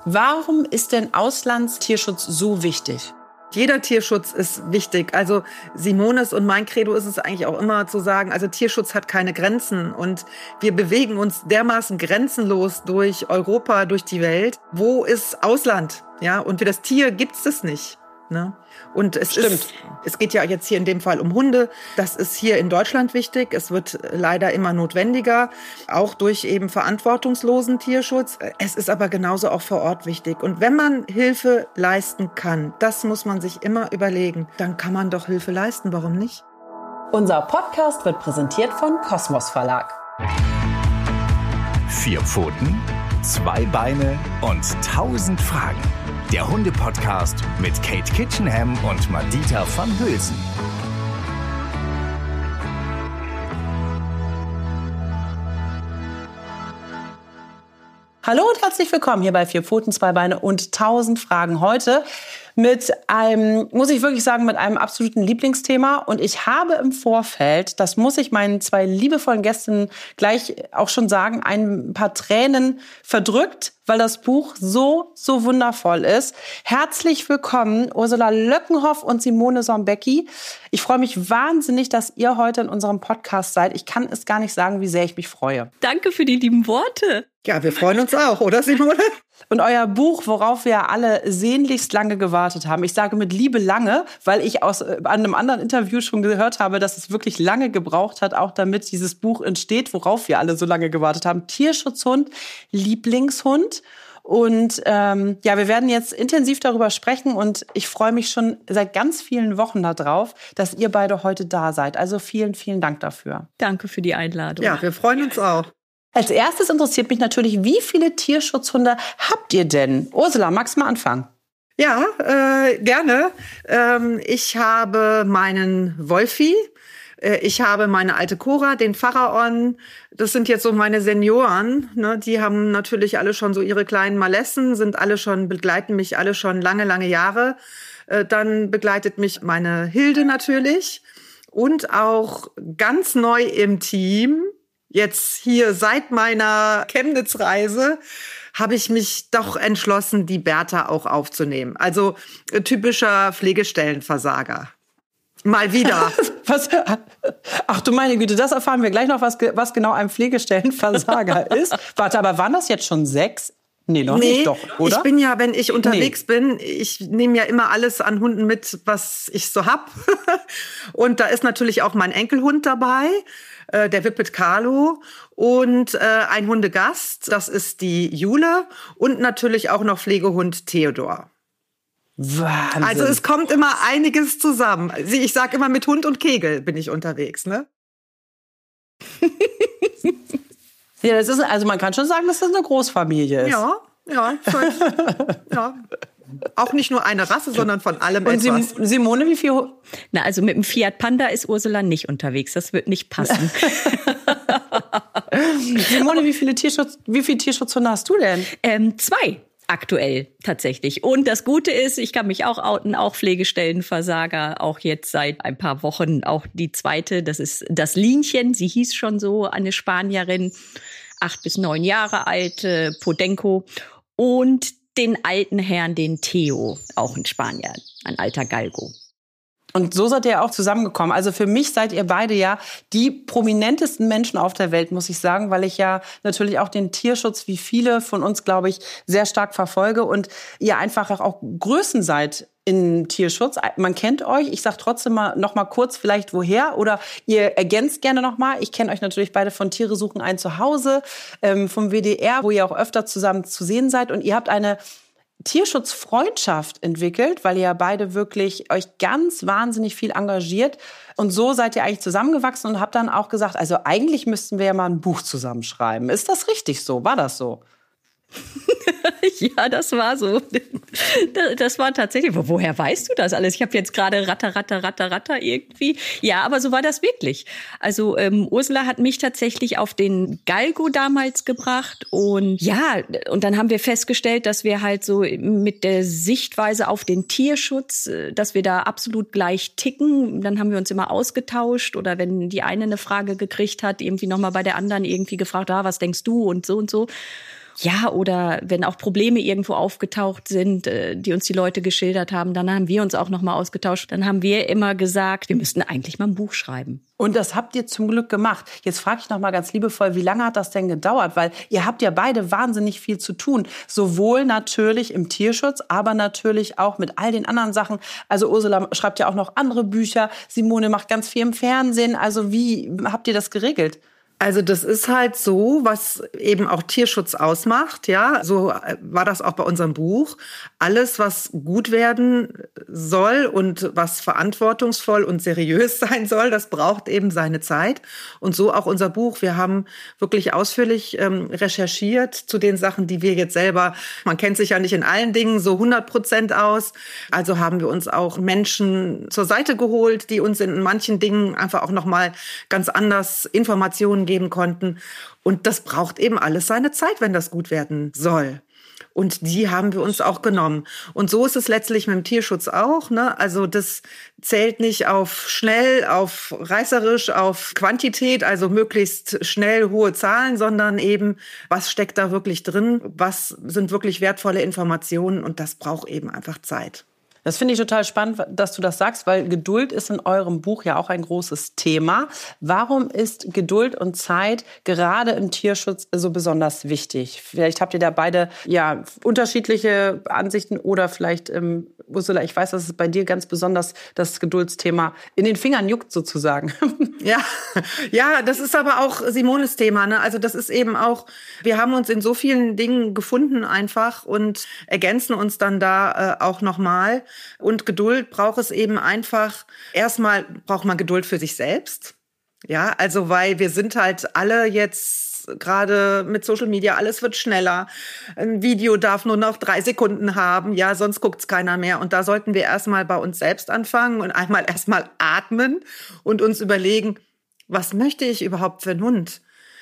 Warum ist denn Auslandstierschutz so wichtig? Jeder Tierschutz ist wichtig. Also Simones und mein Credo ist es eigentlich auch immer zu sagen, also Tierschutz hat keine Grenzen und wir bewegen uns dermaßen grenzenlos durch Europa, durch die Welt. Wo ist Ausland? Ja, und für das Tier gibt's das nicht. Ne? Und es geht ja jetzt hier in dem Fall um Hunde. Das ist hier in Deutschland wichtig. Es wird leider immer notwendiger, auch durch eben verantwortungslosen Tierschutz. Es ist aber genauso auch vor Ort wichtig. Und wenn man Hilfe leisten kann, das muss man sich immer überlegen, dann kann man doch Hilfe leisten. Warum nicht? Unser Podcast wird präsentiert von Kosmos Verlag. 4 Pfoten, 2 Beine und 1000 Fragen. Der Hunde-Podcast mit Kate Kitchenham und Madita van Hülsen. Hallo und herzlich willkommen hier bei 4 Pfoten, 2 Beine und 1000 Fragen. Heute mit einem, muss ich wirklich sagen, mit einem absoluten Lieblingsthema. Und ich habe im Vorfeld, das muss ich meinen 2 liebevollen Gästen gleich auch schon sagen, ein paar Tränen verdrückt, weil das Buch so wundervoll ist. Herzlich willkommen, Ursula Löckenhoff und Simone Sombecki. Ich freue mich wahnsinnig, dass ihr heute in unserem Podcast seid. Ich kann es gar nicht sagen, wie sehr ich mich freue. Danke für die lieben Worte. Ja, wir freuen uns auch, oder Simone? Und euer Buch, worauf wir alle sehnlichst lange gewartet haben. Ich sage mit Liebe lange, weil ich an einem anderen Interview schon gehört habe, dass es wirklich lange gebraucht hat, auch damit dieses Buch entsteht, worauf wir alle so lange gewartet haben. Tierschutzhund, Lieblingshund. Und wir werden jetzt intensiv darüber sprechen und ich freue mich schon seit ganz vielen Wochen darauf, dass ihr beide heute da seid. Also vielen, vielen Dank dafür. Danke für die Einladung. Ja, wir freuen uns auch. Als erstes interessiert mich natürlich, wie viele Tierschutzhunde habt ihr denn? Ursula, magst du mal anfangen? Ja, gerne. Ich habe meinen Wolfi. Ich habe meine alte Cora, den Pharaon. Das sind jetzt so meine Senioren. Ne? Die haben natürlich alle schon so ihre kleinen Malessen, begleiten mich alle schon lange, lange Jahre. Dann begleitet mich meine Hilde natürlich. Und auch ganz neu im Team, jetzt hier seit meiner Chemnitz-Reise, habe ich mich doch entschlossen, die Bertha auch aufzunehmen. Also typischer Pflegestellenversager. Mal wieder. Was? Ach du meine Güte, das erfahren wir gleich noch, was genau ein Pflegestellenversager ist. Warte, aber waren das jetzt schon 6? Nee, noch nicht, doch, oder? Ich bin ja, wenn ich unterwegs bin, ich nehme ja immer alles an Hunden mit, was ich so hab. Und da ist natürlich auch mein Enkelhund dabei, der Whippet Carlo. Und ein Hundegast, das ist die Jule. Und natürlich auch noch Pflegehund Theodor. Wahnsinn. Also es kommt immer einiges zusammen. Ich sag immer, mit Hund und Kegel bin ich unterwegs, ne? Ja, das ist, also man kann schon sagen, dass das eine Großfamilie ist. Ja. Ja. Auch nicht nur eine Rasse, sondern von allem etwas. Und Simone, wie viel? Na, also mit dem Fiat Panda ist Ursula nicht unterwegs. Das wird nicht passen. Simone, wie viele Tierschutzhunde hast du denn? 2. Aktuell tatsächlich. Und das Gute ist, ich kann mich auch outen, auch Pflegestellenversager, auch jetzt seit ein paar Wochen auch die zweite, das ist das Linchen, sie hieß schon so, eine Spanierin, 8 bis 9 Jahre alt, Podenco, und den alten Herrn, den Theo, auch ein Spanier, ein alter Galgo. Und so seid ihr auch zusammengekommen. Also für mich seid ihr beide ja die prominentesten Menschen auf der Welt, muss ich sagen, weil ich ja natürlich auch den Tierschutz, wie viele von uns, glaube ich, sehr stark verfolge und ihr einfach auch Größen seid im Tierschutz. Man kennt euch. Ich sage trotzdem noch mal kurz vielleicht woher oder ihr ergänzt gerne noch mal. Ich kenne euch natürlich beide von Tiere suchen ein Zuhause, vom WDR, wo ihr auch öfter zusammen zu sehen seid und ihr habt eine Tierschutzfreundschaft entwickelt, weil ihr ja beide wirklich euch ganz wahnsinnig viel engagiert. Und so seid ihr eigentlich zusammengewachsen und habt dann auch gesagt, also eigentlich müssten wir ja mal ein Buch zusammenschreiben. Ist das richtig so? War das so? Ja, das war so. Das war tatsächlich. Woher weißt du das alles? Ich habe jetzt gerade Ratter irgendwie. Ja, aber so war das wirklich. Also Ursula hat mich tatsächlich auf den Galgo damals gebracht und ja, und dann haben wir festgestellt, dass wir halt so mit der Sichtweise auf den Tierschutz, dass wir da absolut gleich ticken. Dann haben wir uns immer ausgetauscht oder wenn die eine Frage gekriegt hat, irgendwie nochmal bei der anderen irgendwie gefragt, was denkst du und so und so. Ja, oder wenn auch Probleme irgendwo aufgetaucht sind, die uns die Leute geschildert haben, dann haben wir uns auch nochmal ausgetauscht. Dann haben wir immer gesagt, wir müssten eigentlich mal ein Buch schreiben. Und das habt ihr zum Glück gemacht. Jetzt frage ich noch mal ganz liebevoll, wie lange hat das denn gedauert? Weil ihr habt ja beide wahnsinnig viel zu tun. Sowohl natürlich im Tierschutz, aber natürlich auch mit all den anderen Sachen. Also Ursula schreibt ja auch noch andere Bücher. Simone macht ganz viel im Fernsehen. Also wie habt ihr das geregelt? Also das ist halt so, was eben auch Tierschutz ausmacht, ja. So war das auch bei unserem Buch. Alles, was gut werden soll und was verantwortungsvoll und seriös sein soll, das braucht eben seine Zeit. Und so auch unser Buch. Wir haben wirklich ausführlich recherchiert zu den Sachen, die wir jetzt selber, man kennt sich ja nicht in allen Dingen so 100% aus. Also haben wir uns auch Menschen zur Seite geholt, die uns in manchen Dingen einfach auch nochmal ganz anders Informationen geben konnten. Und das braucht eben alles seine Zeit, wenn das gut werden soll. Und die haben wir uns auch genommen. Und so ist es letztlich mit dem Tierschutz auch, ne? Also das zählt nicht auf schnell, auf reißerisch, auf Quantität, also möglichst schnell hohe Zahlen, sondern eben, was steckt da wirklich drin? Was sind wirklich wertvolle Informationen? Und das braucht eben einfach Zeit. Das finde ich total spannend, dass du das sagst, weil Geduld ist in eurem Buch ja auch ein großes Thema. Warum ist Geduld und Zeit gerade im Tierschutz so besonders wichtig? Vielleicht habt ihr da beide ja unterschiedliche Ansichten oder vielleicht, Ursula, ich weiß, dass es bei dir ganz besonders das Geduldsthema in den Fingern juckt sozusagen. Ja, das ist aber auch Simones Thema, ne? Also das ist eben auch, wir haben uns in so vielen Dingen gefunden einfach und ergänzen uns dann da auch nochmal. Und Geduld braucht es eben einfach. Erstmal braucht man Geduld für sich selbst. Ja, also weil wir sind halt alle jetzt gerade mit Social Media, alles wird schneller. Ein Video darf nur noch 3 Sekunden haben. Ja, sonst guckt's keiner mehr. Und da sollten wir erstmal bei uns selbst anfangen und erstmal atmen und uns überlegen, was möchte ich überhaupt für einen Hund?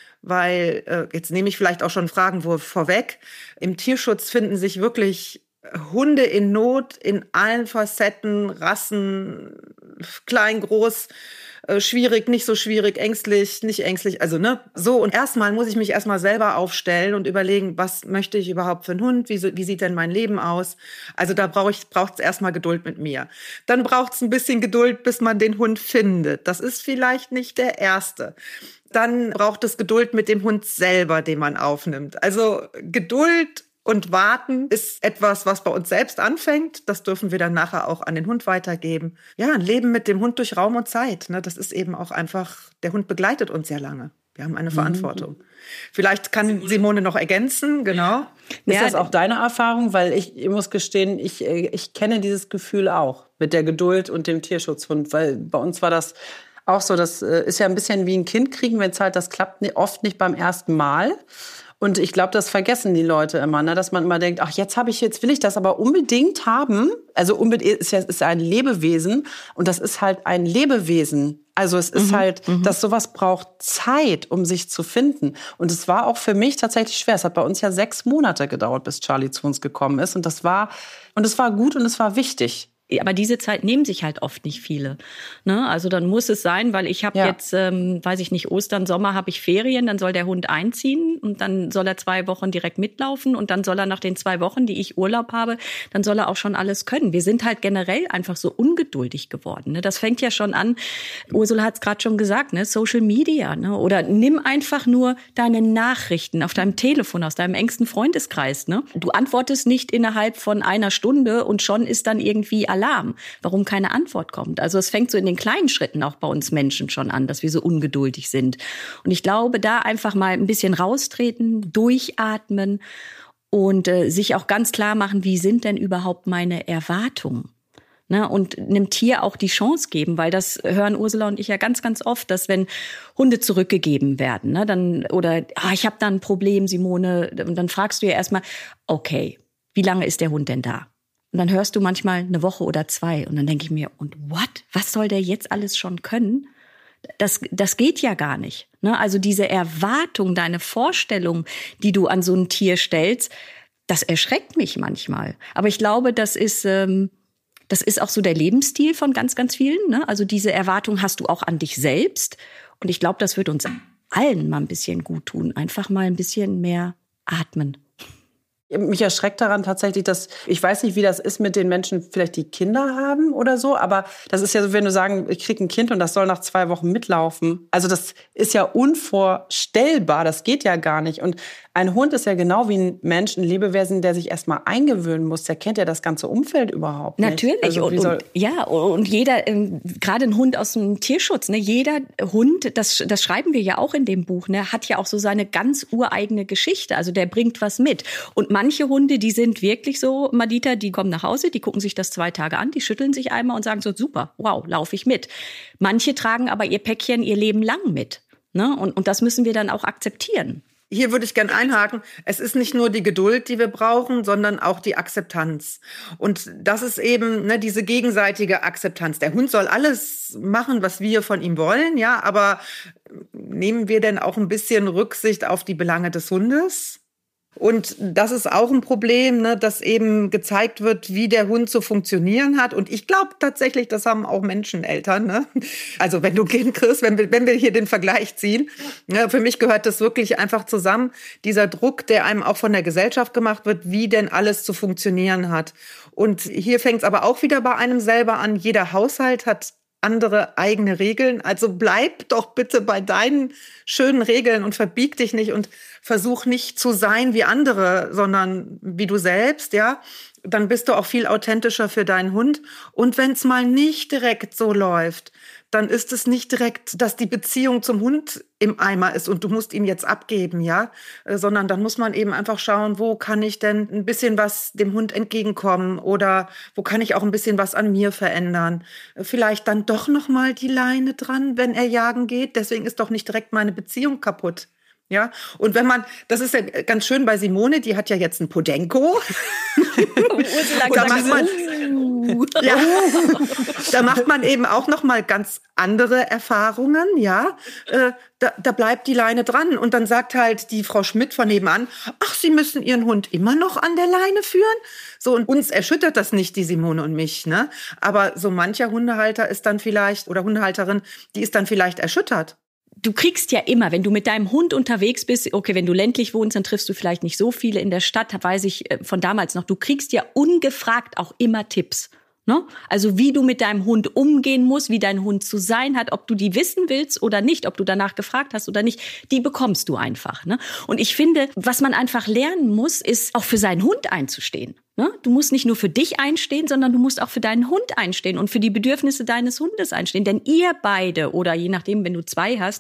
Weil, jetzt nehme ich vielleicht auch schon Fragen vorweg. Im Tierschutz finden sich wirklich Hunde in Not in allen Facetten, Rassen, klein, groß, schwierig, nicht so schwierig, ängstlich, nicht ängstlich, also ne, so. Und erstmal muss ich mich erstmal selber aufstellen und überlegen, was möchte ich überhaupt für einen Hund, wie sieht denn mein Leben aus? Also da braucht's erstmal Geduld mit mir. Dann braucht's ein bisschen Geduld, bis man den Hund findet. Das ist vielleicht nicht der erste. Dann braucht es Geduld mit dem Hund selber, den man aufnimmt. Also Geduld und Warten ist etwas, was bei uns selbst anfängt. Das dürfen wir dann nachher auch an den Hund weitergeben. Ja, ein Leben mit dem Hund durch Raum und Zeit. Ne, das ist eben auch einfach, der Hund begleitet uns sehr lange. Wir haben eine Verantwortung. Vielleicht kann Simone noch ergänzen, genau. Ist das auch deine Erfahrung? Weil ich muss gestehen, ich kenne dieses Gefühl auch mit der Geduld und dem Tierschutzhund. Weil bei uns war das auch so, das ist ja ein bisschen wie ein Kind kriegen, wenn es halt, das klappt oft nicht beim ersten Mal. Und ich glaube, das vergessen die Leute immer, ne? Dass man immer denkt, ach, jetzt will ich das aber unbedingt haben. Also unbedingt ist ein Lebewesen und das ist halt ein Lebewesen. Also es ist dass sowas braucht Zeit, um sich zu finden. Und es war auch für mich tatsächlich schwer. Es hat bei uns ja 6 Monate gedauert, bis Charlie zu uns gekommen ist. Und es war gut und es war wichtig. Aber diese Zeit nehmen sich halt oft nicht viele. Ne? Also dann muss es sein, weil ich habe jetzt, weiß ich nicht, Ostern, Sommer habe ich Ferien, dann soll der Hund einziehen und dann soll er 2 Wochen direkt mitlaufen und dann soll er nach den 2 Wochen, die ich Urlaub habe, dann soll er auch schon alles können. Wir sind halt generell einfach so ungeduldig geworden. Ne? Das fängt ja schon an, Ursula hat es gerade schon gesagt, ne? Social Media. Ne? Oder nimm einfach nur deine Nachrichten auf deinem Telefon aus deinem engsten Freundeskreis. Ne? Du antwortest nicht innerhalb von 1 Stunde und schon ist dann irgendwie Alarm, warum keine Antwort kommt. Also es fängt so in den kleinen Schritten auch bei uns Menschen schon an, dass wir so ungeduldig sind. Und ich glaube, da einfach mal ein bisschen raustreten, durchatmen und sich auch ganz klar machen, wie sind denn überhaupt meine Erwartungen? Ne, und einem Tier auch die Chance geben, weil das hören Ursula und ich ja ganz, ganz oft, dass wenn Hunde zurückgegeben werden, ne, dann ich habe da ein Problem, Simone, dann fragst du ja erstmal, okay, wie lange ist der Hund denn da? Und dann hörst du manchmal 1 Woche oder 2 und dann denke ich mir, und what? Was soll der jetzt alles schon können? Das geht ja gar nicht. Ne? Also diese Erwartung, deine Vorstellung, die du an so ein Tier stellst, das erschreckt mich manchmal. Aber ich glaube, das ist auch so der Lebensstil von ganz, ganz vielen. Ne? Also diese Erwartung hast du auch an dich selbst. Und ich glaube, das wird uns allen mal ein bisschen gut tun. Einfach mal ein bisschen mehr atmen Mich erschreckt daran tatsächlich, dass, ich weiß nicht, wie das ist mit den Menschen, vielleicht die Kinder haben oder so, aber das ist ja so, wenn du sagen, ich kriege ein Kind und das soll nach 2 Wochen mitlaufen. Also das ist ja unvorstellbar, das geht ja gar nicht. Und ein Hund ist ja genau wie ein Mensch, ein Lebewesen, der sich erstmal eingewöhnen muss. Der kennt ja das ganze Umfeld überhaupt nicht. Natürlich. Also und jeder, gerade ein Hund aus dem Tierschutz, ne, jeder Hund, das schreiben wir ja auch in dem Buch, ne, hat ja auch so seine ganz ureigene Geschichte. Also der bringt was mit. Und manche Hunde, die sind wirklich so, Madita, die kommen nach Hause, die gucken sich das 2 Tage an, die schütteln sich einmal und sagen so, super, wow, laufe ich mit. Manche tragen aber ihr Päckchen ihr Leben lang mit. Ne? Und das müssen wir dann auch akzeptieren. Hier würde ich gern einhaken. Es ist nicht nur die Geduld, die wir brauchen, sondern auch die Akzeptanz. Und das ist eben diese gegenseitige Akzeptanz. Der Hund soll alles machen, was wir von ihm wollen, ja, aber nehmen wir denn auch ein bisschen Rücksicht auf die Belange des Hundes? Und das ist auch ein Problem, ne, dass eben gezeigt wird, wie der Hund zu funktionieren hat. Und ich glaube tatsächlich, das haben auch Menscheneltern. Ne? Also wenn du ein Kind kriegst, wenn wir hier den Vergleich ziehen, ne, für mich gehört das wirklich einfach zusammen. Dieser Druck, der einem auch von der Gesellschaft gemacht wird, wie denn alles zu funktionieren hat. Und hier fängt es aber auch wieder bei einem selber an. Jeder Haushalt hat andere eigene Regeln. Also bleib doch bitte bei deinen schönen Regeln und verbieg dich nicht und versuch nicht zu sein wie andere, sondern wie du selbst, ja. Dann bist du auch viel authentischer für deinen Hund. Und wenn es mal nicht direkt so läuft, dann ist es nicht direkt, dass die Beziehung zum Hund im Eimer ist und du musst ihn jetzt abgeben, ja, sondern dann muss man eben einfach schauen, wo kann ich denn ein bisschen was dem Hund entgegenkommen oder wo kann ich auch ein bisschen was an mir verändern. Vielleicht dann doch noch mal die Leine dran, wenn er jagen geht. Deswegen ist doch nicht direkt meine Beziehung kaputt. Ja, und wenn man, das ist ja ganz schön bei Simone, die hat ja jetzt einen Podenco. Da macht man eben auch noch mal ganz andere Erfahrungen, ja. Da bleibt die Leine dran und dann sagt halt die Frau Schmidt von nebenan, ach, Sie müssen Ihren Hund immer noch an der Leine führen? So, und uns erschüttert das nicht, die Simone und mich, ne? Aber so mancher Hundehalter ist dann vielleicht, oder Hundehalterin, die ist dann vielleicht erschüttert. Du kriegst ja immer, wenn du mit deinem Hund unterwegs bist, okay, wenn du ländlich wohnst, dann triffst du vielleicht nicht so viele in der Stadt, weiß ich von damals noch, du kriegst ja ungefragt auch immer Tipps. Ne? Also wie du mit deinem Hund umgehen musst, wie dein Hund zu sein hat, ob du die wissen willst oder nicht, ob du danach gefragt hast oder nicht, die bekommst du einfach. Ne? Und ich finde, was man einfach lernen muss, ist auch für seinen Hund einzustehen. Ne? Du musst nicht nur für dich einstehen, sondern du musst auch für deinen Hund einstehen und für die Bedürfnisse deines Hundes einstehen. Denn ihr beide oder je nachdem, wenn du 2 hast,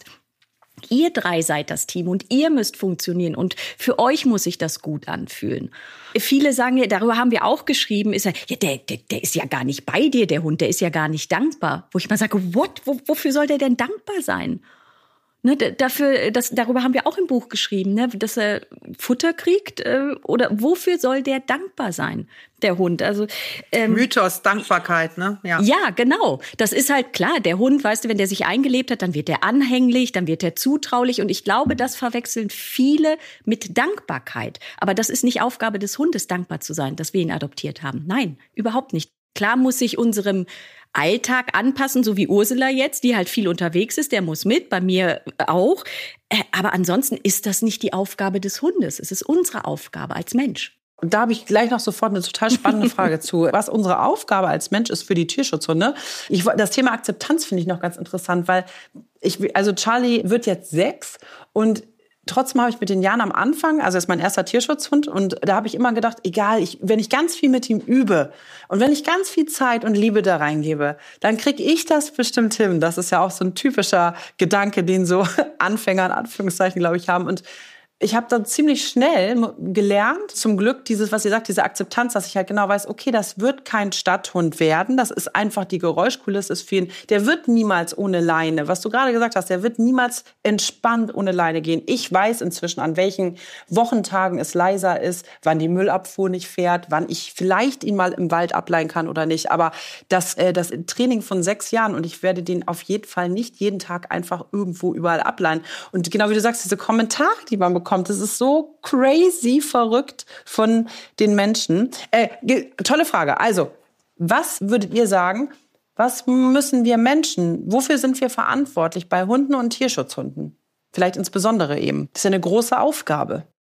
ihr 3 seid das Team und ihr müsst funktionieren und für euch muss sich das gut anfühlen. Viele sagen ja, darüber haben wir auch geschrieben, ist ja, der ist ja gar nicht bei dir, der Hund, der ist ja gar nicht dankbar. Wo ich mal sage, wofür soll der denn dankbar sein? Ne, darüber haben wir auch im Buch geschrieben, ne, dass er Futter kriegt oder wofür soll der dankbar sein, der Hund? Also Mythos, Dankbarkeit, ne? Ja, genau. Das ist halt klar. Der Hund, weißt du, wenn der sich eingelebt hat, dann wird er anhänglich, dann wird er zutraulich und ich glaube, das verwechseln viele mit Dankbarkeit. Aber das ist nicht Aufgabe des Hundes, dankbar zu sein, dass wir ihn adoptiert haben. Nein, überhaupt nicht. Klar muss sich unserem Alltag anpassen, so wie Ursula jetzt, die halt viel unterwegs ist, der muss mit, bei mir auch. Aber ansonsten ist das nicht die Aufgabe des Hundes. Es ist unsere Aufgabe als Mensch. Und da habe ich gleich noch sofort eine total spannende Frage zu, was unsere Aufgabe als Mensch ist für die Tierschutzhunde. Das Thema Akzeptanz finde ich noch ganz interessant, weil also Charlie wird jetzt 6 und trotzdem habe ich mit den Jahren am Anfang, also das ist mein erster Tierschutzhund, und da habe ich immer gedacht, egal, wenn ich ganz viel mit ihm übe und wenn ich ganz viel Zeit und Liebe da reingebe, dann kriege ich das bestimmt hin. Das ist ja auch so ein typischer Gedanke, den so Anfänger in Anführungszeichen, glaube ich, haben. Und ich habe dann ziemlich schnell gelernt, zum Glück, dieses, was ihr sagt, diese Akzeptanz, dass ich halt genau weiß, okay, das wird kein Stadthund werden. Das ist einfach die Geräuschkulisse ist für ihn. Der wird niemals ohne Leine, was du gerade gesagt hast, der wird niemals entspannt ohne Leine gehen. Ich weiß inzwischen, an welchen Wochentagen es leiser ist, wann die Müllabfuhr nicht fährt, wann ich vielleicht ihn mal im Wald ableihen kann oder nicht. Aber das Training von 6 Jahren und ich werde den auf jeden Fall nicht jeden Tag einfach irgendwo überall ableihen. Und genau wie du sagst, diese Kommentare, die man bekommt, das ist so crazy verrückt von den Menschen. Tolle Frage. Also, was würdet ihr sagen, was müssen wir Menschen, wofür sind wir verantwortlich bei Hunden und Tierschutzhunden? Vielleicht insbesondere eben. Das ist ja eine große Aufgabe.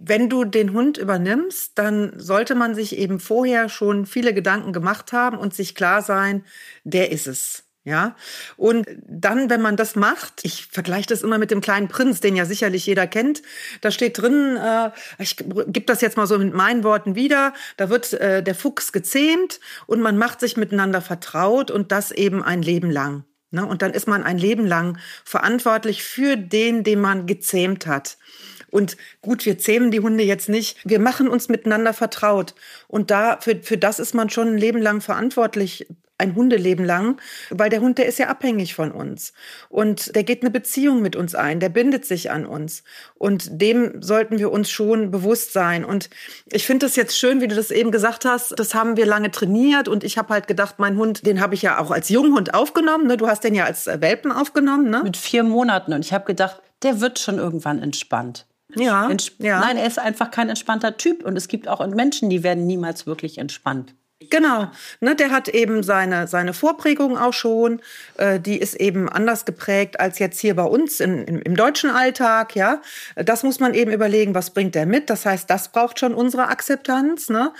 wenn du den Hund übernimmst, dann sollte man sich eben vorher schon viele Gedanken gemacht haben und sich klar sein, der ist es. Ja, und dann, wenn man das macht, ich vergleiche das immer mit dem kleinen Prinz, den ja sicherlich jeder kennt. Da steht drin, ich gebe das jetzt mal so mit meinen Worten wieder, da wird der Fuchs gezähmt und man macht sich miteinander vertraut und das eben ein Leben lang. Ne? Und dann ist man ein Leben lang verantwortlich für den man gezähmt hat. Und gut, wir zähmen die Hunde jetzt nicht. Wir machen uns miteinander vertraut. Und für das ist man schon ein Leben lang verantwortlich, ein Hundeleben lang, weil der Hund, der ist ja abhängig von uns. Und der geht eine Beziehung mit uns ein, der bindet sich an uns. Und dem sollten wir uns schon bewusst sein. Und ich finde das jetzt schön, wie du das eben gesagt hast, das haben wir lange trainiert. Und ich habe halt gedacht, mein Hund, den habe ich ja auch als Junghund aufgenommen. Ne? Du hast den ja als Welpen aufgenommen. Ne? Mit 4 Monaten. Und ich habe gedacht, der wird schon irgendwann entspannt. Ja. Nein, er ist einfach kein entspannter Typ. Und es gibt auch Menschen, die werden niemals wirklich entspannt. Genau, ne, der hat eben seine Vorprägung auch schon, die ist eben anders geprägt als jetzt hier bei uns im deutschen Alltag, ja. Das muss man eben überlegen, was bringt der mit? Das heißt, das braucht schon unsere Akzeptanz, ne?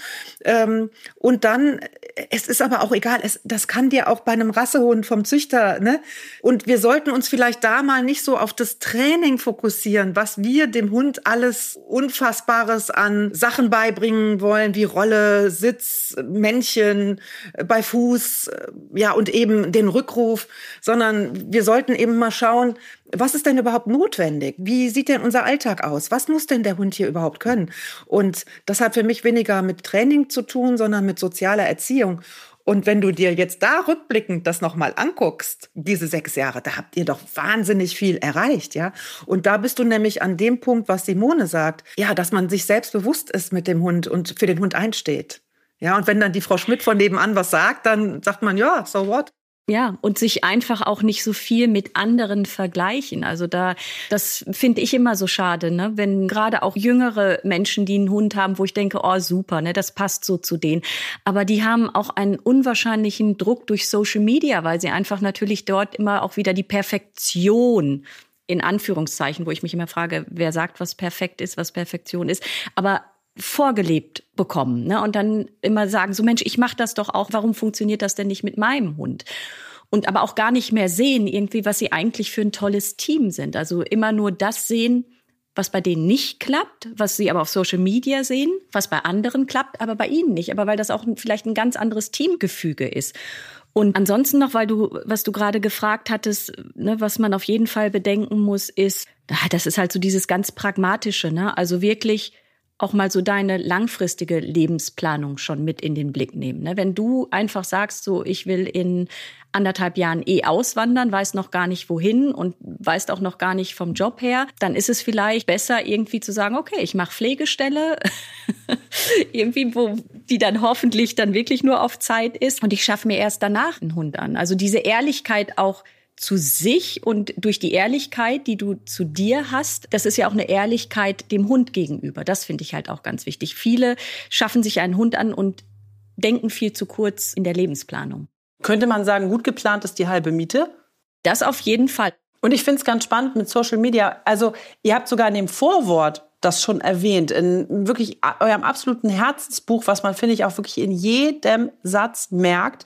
Und dann, es ist aber auch egal, das kann dir auch bei einem Rassehund vom Züchter, ne? Und wir sollten uns vielleicht da mal nicht so auf das Training fokussieren, was wir dem Hund alles Unfassbares an Sachen beibringen wollen, wie Rolle, Sitz, Männchen, bei Fuß, ja, und eben den Rückruf, sondern wir sollten eben mal schauen, was ist denn überhaupt notwendig? Wie sieht denn unser Alltag aus? Was muss denn der Hund hier überhaupt können? Und das hat für mich weniger mit Training zu tun, sondern mit sozialer Erziehung. Und wenn du dir jetzt da rückblickend das nochmal anguckst, diese 6 Jahre, da habt ihr doch wahnsinnig viel erreicht, ja. Und da bist du nämlich an dem Punkt, was Simone sagt, ja, dass man sich selbst bewusst ist mit dem Hund und für den Hund einsteht. Ja, und wenn dann die Frau Schmidt von nebenan was sagt, dann sagt man, ja, so what? Ja, und sich einfach auch nicht so viel mit anderen vergleichen. Also das finde ich immer so schade, ne? Wenn gerade auch jüngere Menschen, die einen Hund haben, wo ich denke, oh super, ne, das passt so zu denen. Aber die haben auch einen unwahrscheinlichen Druck durch Social Media, weil sie einfach natürlich dort immer auch wieder die Perfektion in Anführungszeichen, wo ich mich immer frage, wer sagt, was perfekt ist, was Perfektion ist, aber vorgelebt bekommen, ne? Und dann immer sagen, so Mensch, ich mache das doch auch, warum funktioniert das denn nicht mit meinem Hund? Und aber auch gar nicht mehr sehen, irgendwie, was sie eigentlich für ein tolles Team sind. Also immer nur das sehen, was bei denen nicht klappt, was sie aber auf Social Media sehen, was bei anderen klappt, aber bei ihnen nicht. Aber weil das auch vielleicht ein ganz anderes Teamgefüge ist. Und ansonsten noch, was du gerade gefragt hattest, ne, was man auf jeden Fall bedenken muss, ist, das ist halt so dieses ganz Pragmatische, ne? Also wirklich auch mal so deine langfristige Lebensplanung schon mit in den Blick nehmen. Ne? Wenn du einfach sagst, so ich will in 1,5 Jahren auswandern, weißt noch gar nicht wohin und weißt auch noch gar nicht vom Job her, dann ist es vielleicht besser irgendwie zu sagen, okay, ich mache Pflegestelle, irgendwie, wo die dann hoffentlich dann wirklich nur auf Zeit ist und ich schaffe mir erst danach einen Hund an. Also diese Ehrlichkeit auch zu sich und durch die Ehrlichkeit, die du zu dir hast, das ist ja auch eine Ehrlichkeit dem Hund gegenüber. Das finde ich halt auch ganz wichtig. Viele schaffen sich einen Hund an und denken viel zu kurz in der Lebensplanung. Könnte man sagen, gut geplant ist die halbe Miete? Das auf jeden Fall. Und ich finde es ganz spannend mit Social Media. Also ihr habt sogar in dem Vorwort das schon erwähnt, in wirklich eurem absoluten Herzensbuch, was man, finde ich, auch wirklich in jedem Satz merkt.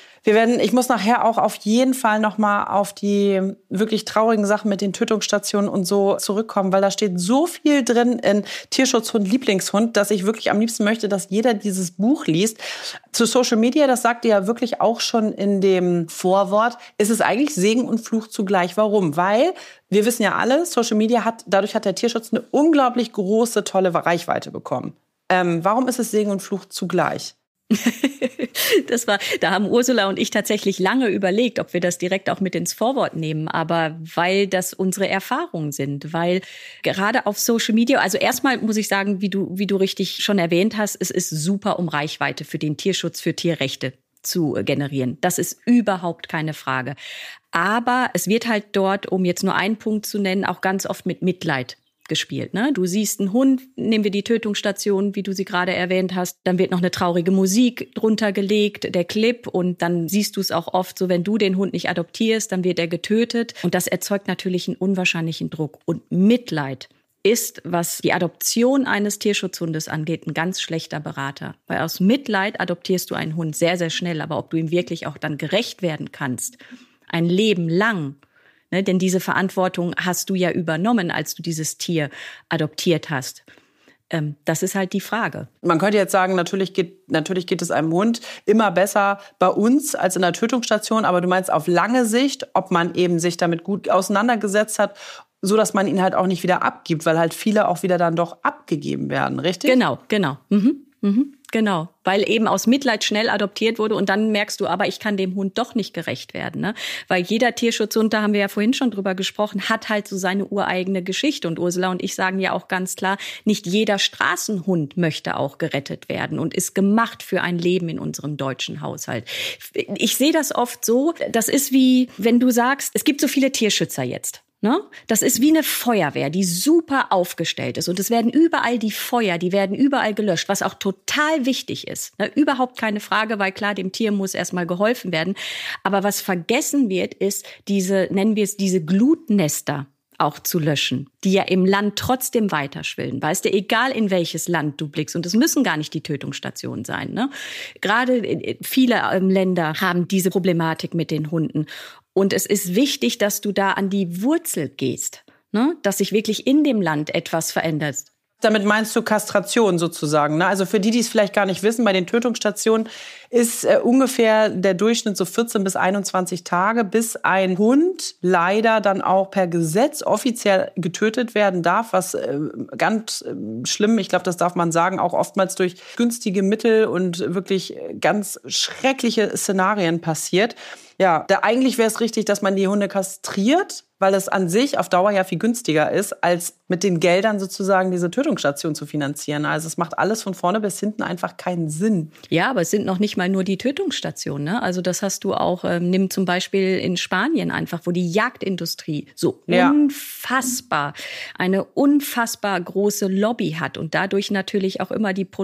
Ich muss nachher auch auf jeden Fall nochmal auf die wirklich traurigen Sachen mit den Tötungsstationen und so zurückkommen, weil da steht so viel drin in Tierschutzhund, Lieblingshund, dass ich wirklich am liebsten möchte, dass jeder dieses Buch liest. Zu Social Media, das sagt ihr ja wirklich auch schon in dem Vorwort, ist es eigentlich Segen und Fluch zugleich. Warum? Weil wir wissen ja alle, Social Media dadurch hat der Tierschutz eine unglaublich große, tolle Reichweite bekommen. Warum ist es Segen und Fluch zugleich? Da haben Ursula und ich tatsächlich lange überlegt, ob wir das direkt auch mit ins Vorwort nehmen, aber weil das unsere Erfahrungen sind, weil gerade auf Social Media, also erstmal muss ich sagen, wie du richtig schon erwähnt hast, es ist super, um Reichweite für den Tierschutz, für Tierrechte zu generieren. Das ist überhaupt keine Frage. Aber es wird halt dort, um jetzt nur einen Punkt zu nennen, auch ganz oft mit Mitleid gespielt, ne? Du siehst einen Hund, nehmen wir die Tötungsstation, wie du sie gerade erwähnt hast, dann wird noch eine traurige Musik drunter gelegt, der Clip, und dann siehst du es auch oft so, wenn du den Hund nicht adoptierst, dann wird er getötet und das erzeugt natürlich einen unwahrscheinlichen Druck und Mitleid ist, was die Adoption eines Tierschutzhundes angeht, ein ganz schlechter Berater. Weil aus Mitleid adoptierst du einen Hund sehr, sehr schnell. Aber ob du ihm wirklich auch dann gerecht werden kannst, ein Leben lang, ne, denn diese Verantwortung hast du ja übernommen, als du dieses Tier adoptiert hast. Das ist halt die Frage. Man könnte jetzt sagen, natürlich geht es einem Hund immer besser bei uns als in der Tötungsstation. Aber du meinst auf lange Sicht, ob man eben sich damit gut auseinandergesetzt hat, so dass man ihn halt auch nicht wieder abgibt, weil halt viele auch wieder dann doch abgegeben werden, richtig? Genau. Genau, weil eben aus Mitleid schnell adoptiert wurde und dann merkst du, aber ich kann dem Hund doch nicht gerecht werden, ne? Weil jeder Tierschutzhund, da haben wir ja vorhin schon drüber gesprochen, hat halt so seine ureigene Geschichte und Ursula und ich sagen ja auch ganz klar, nicht jeder Straßenhund möchte auch gerettet werden und ist gemacht für ein Leben in unserem deutschen Haushalt. Ich sehe das oft so, das ist wie, wenn du sagst, es gibt so viele Tierschützer jetzt. Das ist wie eine Feuerwehr, die super aufgestellt ist. Und es werden überall die Feuer, die werden überall gelöscht, was auch total wichtig ist. Überhaupt keine Frage, weil klar, dem Tier muss erstmal geholfen werden. Aber was vergessen wird, ist nennen wir es diese Glutnester auch zu löschen, die ja im Land trotzdem weiterschwillen. Weißt du, egal in welches Land du blickst, und es müssen gar nicht die Tötungsstationen sein, ne? Gerade viele Länder haben diese Problematik mit den Hunden. Und es ist wichtig, dass du da an die Wurzel gehst, ne? Dass sich wirklich in dem Land etwas verändert. Damit meinst du Kastration sozusagen, ne? Also für die es vielleicht gar nicht wissen, bei den Tötungsstationen ist ungefähr der Durchschnitt so 14 bis 21 Tage, bis ein Hund leider dann auch per Gesetz offiziell getötet werden darf, was ganz schlimm, ich glaube, das darf man sagen, auch oftmals durch günstige Mittel und wirklich ganz schreckliche Szenarien passiert. Ja, eigentlich wäre es richtig, dass man die Hunde kastriert, weil es an sich auf Dauer ja viel günstiger ist, als mit den Geldern sozusagen diese Tötungsstation zu finanzieren. Also es macht alles von vorne bis hinten einfach keinen Sinn. Ja, aber es sind noch nicht mal nur die Tötungsstationen, ne? Also das hast du auch, nimm zum Beispiel in Spanien einfach, wo die Jagdindustrie so eine unfassbar große Lobby hat und dadurch natürlich auch immer die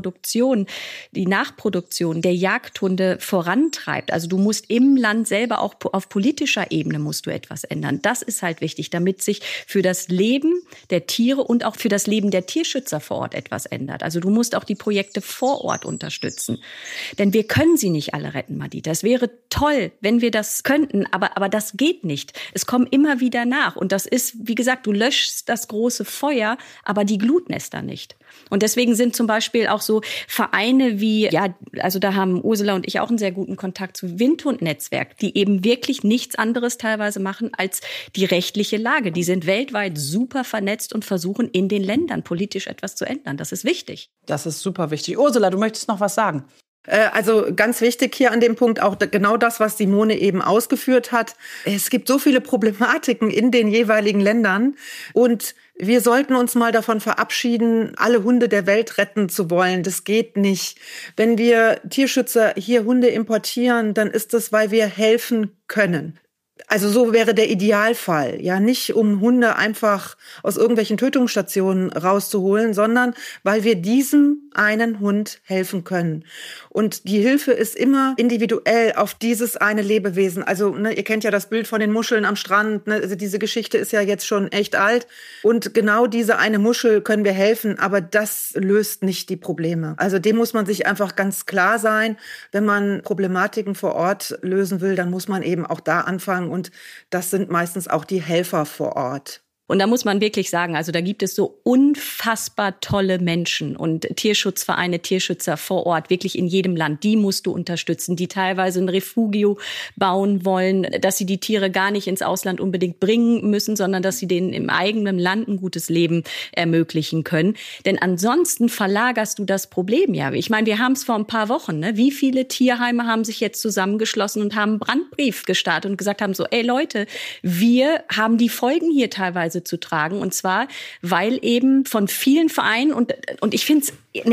Nachproduktion der Jagdhunde vorantreibt. Also du musst im Land selber auch auf politischer Ebene musst du etwas ändern. Das ist halt wichtig, damit sich für das Leben der Tiere und auch für das Leben der Tierschützer vor Ort etwas ändert. Also du musst auch die Projekte vor Ort unterstützen. Denn wir können sie nicht alle retten, Madita. Es wäre toll, wenn wir das könnten, aber das geht nicht. Es kommen immer wieder nach. Und das ist, wie gesagt, du löschst das große Feuer, aber die Glutnester nicht. Und deswegen sind zum Beispiel auch so Vereine wie, also da haben Ursula und ich auch einen sehr guten Kontakt zu Windhund-Netzwerk, die eben wirklich nichts anderes teilweise machen als die rechtliche Lage. Die sind weltweit super vernetzt und versuchen in den Ländern politisch etwas zu ändern. Das ist wichtig. Das ist super wichtig. Ursula, du möchtest noch was sagen? Also ganz wichtig hier an dem Punkt auch genau das, was Simone eben ausgeführt hat. Es gibt so viele Problematiken in den jeweiligen Ländern und wir sollten uns mal davon verabschieden, alle Hunde der Welt retten zu wollen. Das geht nicht. Wenn wir Tierschützer hier Hunde importieren, dann ist das, weil wir helfen können. Also so wäre der Idealfall, ja, nicht um Hunde einfach aus irgendwelchen Tötungsstationen rauszuholen, sondern weil wir diesem einen Hund helfen können. Und die Hilfe ist immer individuell auf dieses eine Lebewesen. Also ihr kennt ja das Bild von den Muscheln am Strand, also diese Geschichte ist ja jetzt schon echt alt. Und genau diese eine Muschel können wir helfen, aber das löst nicht die Probleme. Also dem muss man sich einfach ganz klar sein, wenn man Problematiken vor Ort lösen will, dann muss man eben auch da anfangen. Und das sind meistens auch die Helfer vor Ort. Und da muss man wirklich sagen, also da gibt es so unfassbar tolle Menschen und Tierschutzvereine, Tierschützer vor Ort, wirklich in jedem Land. Die musst du unterstützen, die teilweise ein Refugio bauen wollen, dass sie die Tiere gar nicht ins Ausland unbedingt bringen müssen, sondern dass sie denen im eigenen Land ein gutes Leben ermöglichen können. Denn ansonsten verlagerst du das Problem ja. Ich meine, wir haben es vor ein paar Wochen, ne? Wie viele Tierheime haben sich jetzt zusammengeschlossen und haben einen Brandbrief gestartet und gesagt haben so, ey Leute, wir haben die Folgen hier teilweise zu tragen. Und zwar, weil eben von vielen Vereinen und ich finde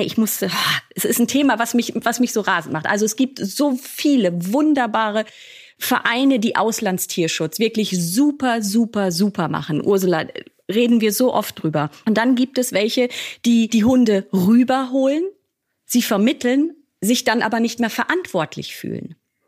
es ist ein Thema, was mich so rasend macht. Also es gibt so viele wunderbare Vereine, die Auslandstierschutz wirklich super, super, super machen. Ursula, reden wir so oft drüber. Und dann gibt es welche, die Hunde rüberholen, sie vermitteln, sich dann aber nicht mehr verantwortlich fühlen.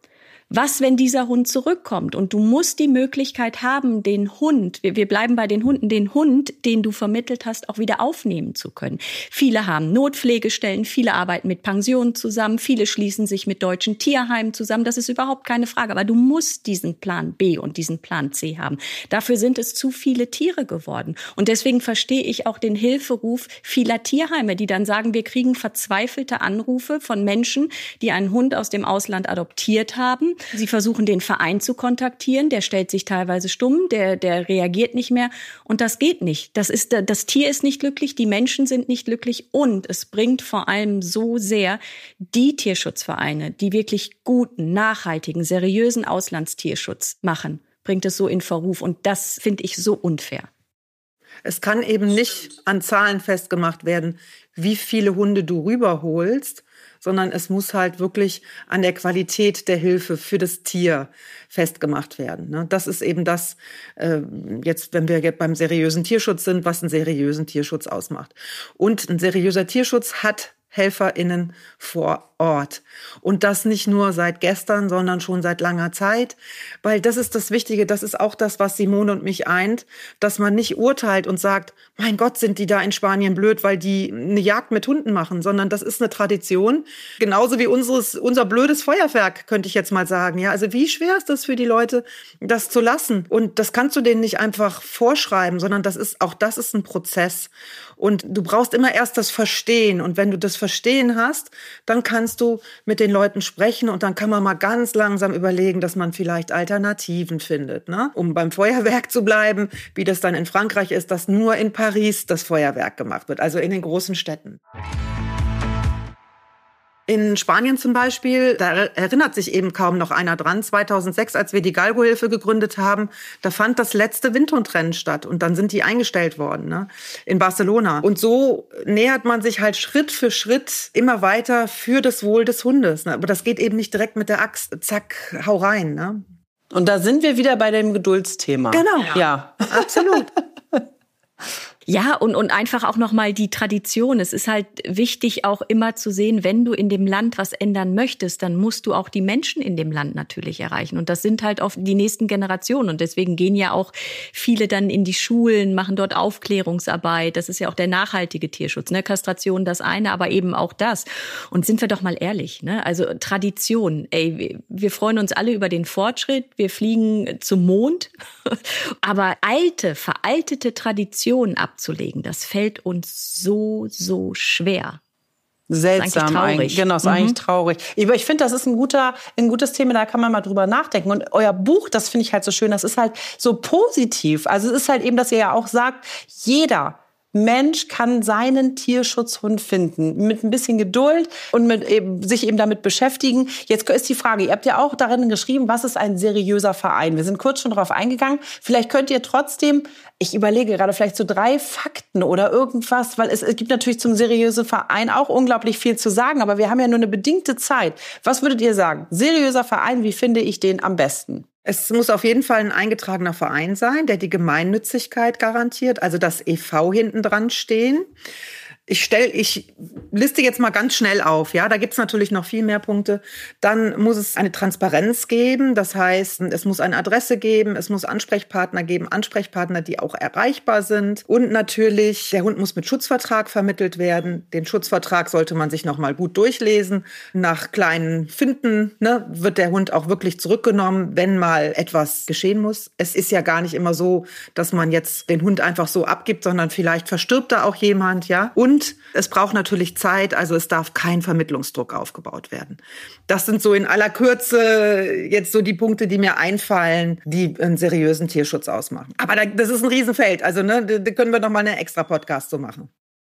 Was, wenn dieser Hund zurückkommt? Und du musst die Möglichkeit haben, den Hund, wir bleiben bei den Hunden, den Hund, den du vermittelt hast, auch wieder aufnehmen zu können. Viele haben Notpflegestellen, viele arbeiten mit Pensionen zusammen, viele schließen sich mit deutschen Tierheimen zusammen. Das ist überhaupt keine Frage. Aber du musst diesen Plan B und diesen Plan C haben. Dafür sind es zu viele Tiere geworden. Und deswegen verstehe ich auch den Hilferuf vieler Tierheime, die dann sagen, wir kriegen verzweifelte Anrufe von Menschen, die einen Hund aus dem Ausland adoptiert haben. Sie versuchen, den Verein zu kontaktieren. Der stellt sich teilweise stumm, der reagiert nicht mehr. Und das geht nicht. Das Tier ist nicht glücklich, die Menschen sind nicht glücklich. Und es bringt vor allem so sehr die Tierschutzvereine, die wirklich guten, nachhaltigen, seriösen Auslandstierschutz machen, bringt es so in Verruf. Und das finde ich so unfair. Es kann eben nicht an Zahlen festgemacht werden, wie viele Hunde du rüberholst, sondern es muss halt wirklich an der Qualität der Hilfe für das Tier festgemacht werden. Das ist eben das, jetzt, wenn wir beim seriösen Tierschutz sind, was einen seriösen Tierschutz ausmacht. Und ein seriöser Tierschutz hat HelferInnen vor Ort. Und das nicht nur seit gestern, sondern schon seit langer Zeit. Weil das ist das Wichtige, das ist auch das, was Simone und mich eint, dass man nicht urteilt und sagt, mein Gott, sind die da in Spanien blöd, weil die eine Jagd mit Hunden machen, sondern das ist eine Tradition. Genauso wie unser blödes Feuerwerk, könnte ich jetzt mal sagen. Ja, also wie schwer ist das für die Leute, das zu lassen? Und das kannst du denen nicht einfach vorschreiben, sondern das ist ein Prozess. Und du brauchst immer erst das Verstehen. Und wenn du das Verstehen hast, dann kannst du mit den Leuten sprechen und dann kann man mal ganz langsam überlegen, dass man vielleicht Alternativen findet. Ne? Um beim Feuerwerk zu bleiben, wie das dann in Frankreich ist, dass nur in Paris das Feuerwerk gemacht wird, also in den großen Städten. In Spanien zum Beispiel, da erinnert sich eben kaum noch einer dran. 2006, als wir die Galgo-Hilfe gegründet haben, da fand das letzte Windhundrennen statt und dann sind die eingestellt worden, ne? In Barcelona. Und so nähert man sich halt Schritt für Schritt immer weiter für das Wohl des Hundes. Ne? Aber das geht eben nicht direkt mit der Axt, zack, hau rein. Ne? Und da sind wir wieder bei dem Geduldsthema. Genau. Ja, Absolut. Ja, und einfach auch nochmal die Tradition. Es ist halt wichtig, auch immer zu sehen, wenn du in dem Land was ändern möchtest, dann musst du auch die Menschen in dem Land natürlich erreichen. Und das sind halt auch die nächsten Generationen. Und deswegen gehen ja auch viele dann in die Schulen, machen dort Aufklärungsarbeit. Das ist ja auch der nachhaltige Tierschutz, ne? Kastration das eine, aber eben auch das. Und sind wir doch mal ehrlich, ne? Also Tradition. Ey, wir freuen uns alle über den Fortschritt. Wir fliegen zum Mond. Aber veraltete Traditionen abzulegen, das fällt uns so schwer. Seltsam eigentlich. Genau, ist eigentlich traurig. Aber ich finde, das ist ein gutes Thema, da kann man mal drüber nachdenken. Und euer Buch, das finde ich halt so schön, das ist halt so positiv. Also es ist halt eben, dass ihr ja auch sagt, jeder Mensch kann seinen Tierschutzhund finden. Mit ein bisschen Geduld und sich eben damit beschäftigen. Jetzt ist die Frage, ihr habt ja auch darin geschrieben, was ist ein seriöser Verein? Wir sind kurz schon drauf eingegangen. Vielleicht könnt ihr trotzdem, ich überlege gerade vielleicht so 3 Fakten oder irgendwas, weil es gibt natürlich zum seriösen Verein auch unglaublich viel zu sagen, aber wir haben ja nur eine bedingte Zeit. Was würdet ihr sagen? Seriöser Verein, wie finde ich den am besten? Es muss auf jeden Fall ein eingetragener Verein sein, der die Gemeinnützigkeit garantiert, also das e.V. hinten dran stehen. Ich liste jetzt mal ganz schnell auf, ja, da gibt's natürlich noch viel mehr Punkte. Dann muss es eine Transparenz geben, das heißt, es muss eine Adresse geben, es muss Ansprechpartner geben, Ansprechpartner, die auch erreichbar sind. Und natürlich, der Hund muss mit Schutzvertrag vermittelt werden. Den Schutzvertrag sollte man sich noch mal gut durchlesen. Nach kleinen Finden, ne, wird der Hund auch wirklich zurückgenommen, wenn mal etwas geschehen muss. Es ist ja gar nicht immer so, dass man jetzt den Hund einfach so abgibt, sondern vielleicht verstirbt da auch jemand, ja. Und es braucht natürlich Zeit, also es darf kein Vermittlungsdruck aufgebaut werden. Das sind so in aller Kürze jetzt so die Punkte, die mir einfallen, die einen seriösen Tierschutz ausmachen. Aber das ist ein Riesenfeld, also ne, da können wir noch mal einen extra Podcast so machen.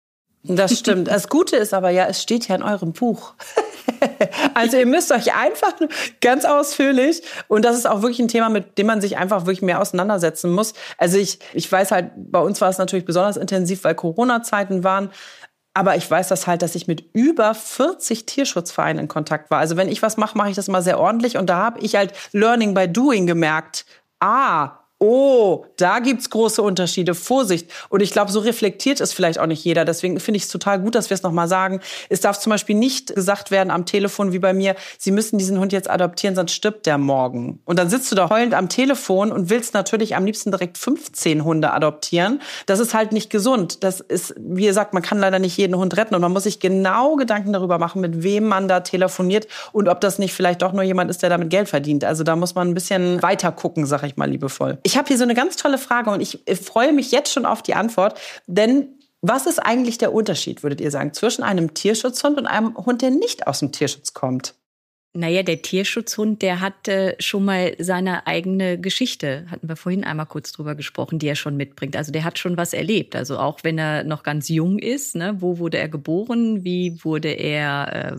Das stimmt. Das Gute ist aber ja, es steht ja in eurem Buch. Also ihr müsst euch einfach ganz ausführlich, und das ist auch wirklich ein Thema, mit dem man sich einfach wirklich mehr auseinandersetzen muss. Also ich weiß halt, bei uns war es natürlich besonders intensiv, weil Corona-Zeiten waren. Aber ich weiß das halt, dass ich mit über 40 Tierschutzvereinen in Kontakt war. Also wenn ich was mache, mache ich das immer sehr ordentlich. Und da habe ich halt Learning by Doing gemerkt. oh, da gibt's große Unterschiede, Vorsicht. Und ich glaube, so reflektiert es vielleicht auch nicht jeder. Deswegen finde ich es total gut, dass wir es nochmal sagen. Es darf zum Beispiel nicht gesagt werden am Telefon wie bei mir, Sie müssen diesen Hund jetzt adoptieren, sonst stirbt der morgen. Und dann sitzt du da heulend am Telefon und willst natürlich am liebsten direkt 15 Hunde adoptieren. Das ist halt nicht gesund. Das ist, wie gesagt, man kann leider nicht jeden Hund retten. Und man muss sich genau Gedanken darüber machen, mit wem man da telefoniert und ob das nicht vielleicht doch nur jemand ist, der damit Geld verdient. Also da muss man ein bisschen weiter gucken, sag ich mal liebevoll. Ich habe hier so eine ganz tolle Frage und ich freue mich jetzt schon auf die Antwort, denn was ist eigentlich der Unterschied, würdet ihr sagen, zwischen einem Tierschutzhund und einem Hund, der nicht aus dem Tierschutz kommt? Naja, der Tierschutzhund, der hat schon mal seine eigene Geschichte, hatten wir vorhin einmal kurz drüber gesprochen, die er schon mitbringt. Also der hat schon was erlebt. Also auch wenn er noch ganz jung ist, ne, wo wurde er geboren, wie wurde er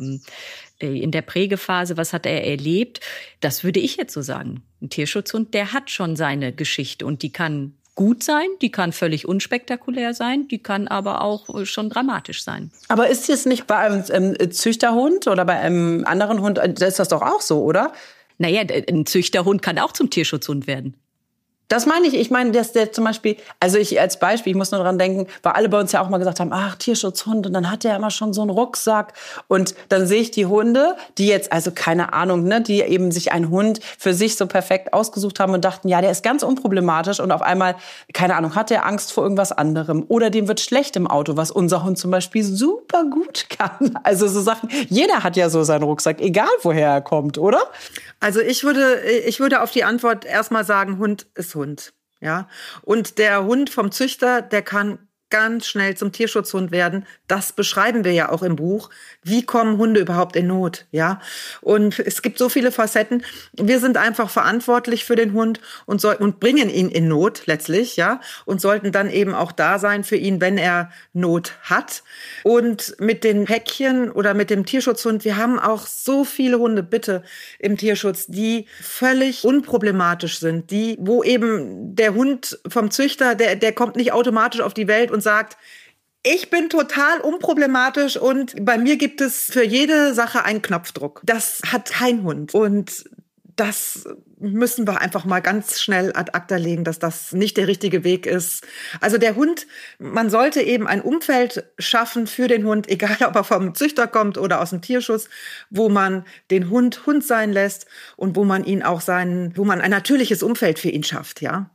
in der Prägephase, was hat er erlebt? Das würde ich jetzt so sagen. Ein Tierschutzhund, der hat schon seine Geschichte und die kann gut sein, die kann völlig unspektakulär sein, die kann aber auch schon dramatisch sein. Aber ist es nicht bei einem Züchterhund oder bei einem anderen Hund, da ist das doch auch so, oder? Naja, ein Züchterhund kann auch zum Tierschutzhund werden. Das meine ich. Ich meine, dass der zum Beispiel, also ich als Beispiel, ich muss nur dran denken, weil alle bei uns ja auch mal gesagt haben, ach, Tierschutzhund, und dann hat der immer schon so einen Rucksack. Und dann sehe ich die Hunde, die jetzt, also keine Ahnung, ne, die eben sich einen Hund für sich so perfekt ausgesucht haben und dachten, ja, der ist ganz unproblematisch und auf einmal, keine Ahnung, hat der Angst vor irgendwas anderem oder dem wird schlecht im Auto, was unser Hund zum Beispiel super gut kann. Also so Sachen, jeder hat ja so seinen Rucksack, egal woher er kommt, oder? Also ich würde auf die Antwort erstmal sagen, Hund ist Hund, ja. Und der Hund vom Züchter, der kann ganz schnell zum Tierschutzhund werden. Das beschreiben wir ja auch im Buch. Wie kommen Hunde überhaupt in Not, ja? Und es gibt so viele Facetten. Wir sind einfach verantwortlich für den Hund und bringen ihn in Not letztlich, ja? Und sollten dann eben auch da sein für ihn, wenn er Not hat. Und mit den Päckchen oder mit dem Tierschutzhund, wir haben auch so viele Hunde, bitte, im Tierschutz, die völlig unproblematisch sind, wo eben der Hund vom Züchter, der kommt nicht automatisch auf die Welt und sagt, ich bin total unproblematisch und bei mir gibt es für jede Sache einen Knopfdruck. Das hat kein Hund. Und das müssen wir einfach mal ganz schnell ad acta legen, dass das nicht der richtige Weg ist. Also der Hund, man sollte eben ein Umfeld schaffen für den Hund, egal ob er vom Züchter kommt oder aus dem Tierschutz, wo man den Hund Hund sein lässt und wo man wo man ein natürliches Umfeld für ihn schafft, ja.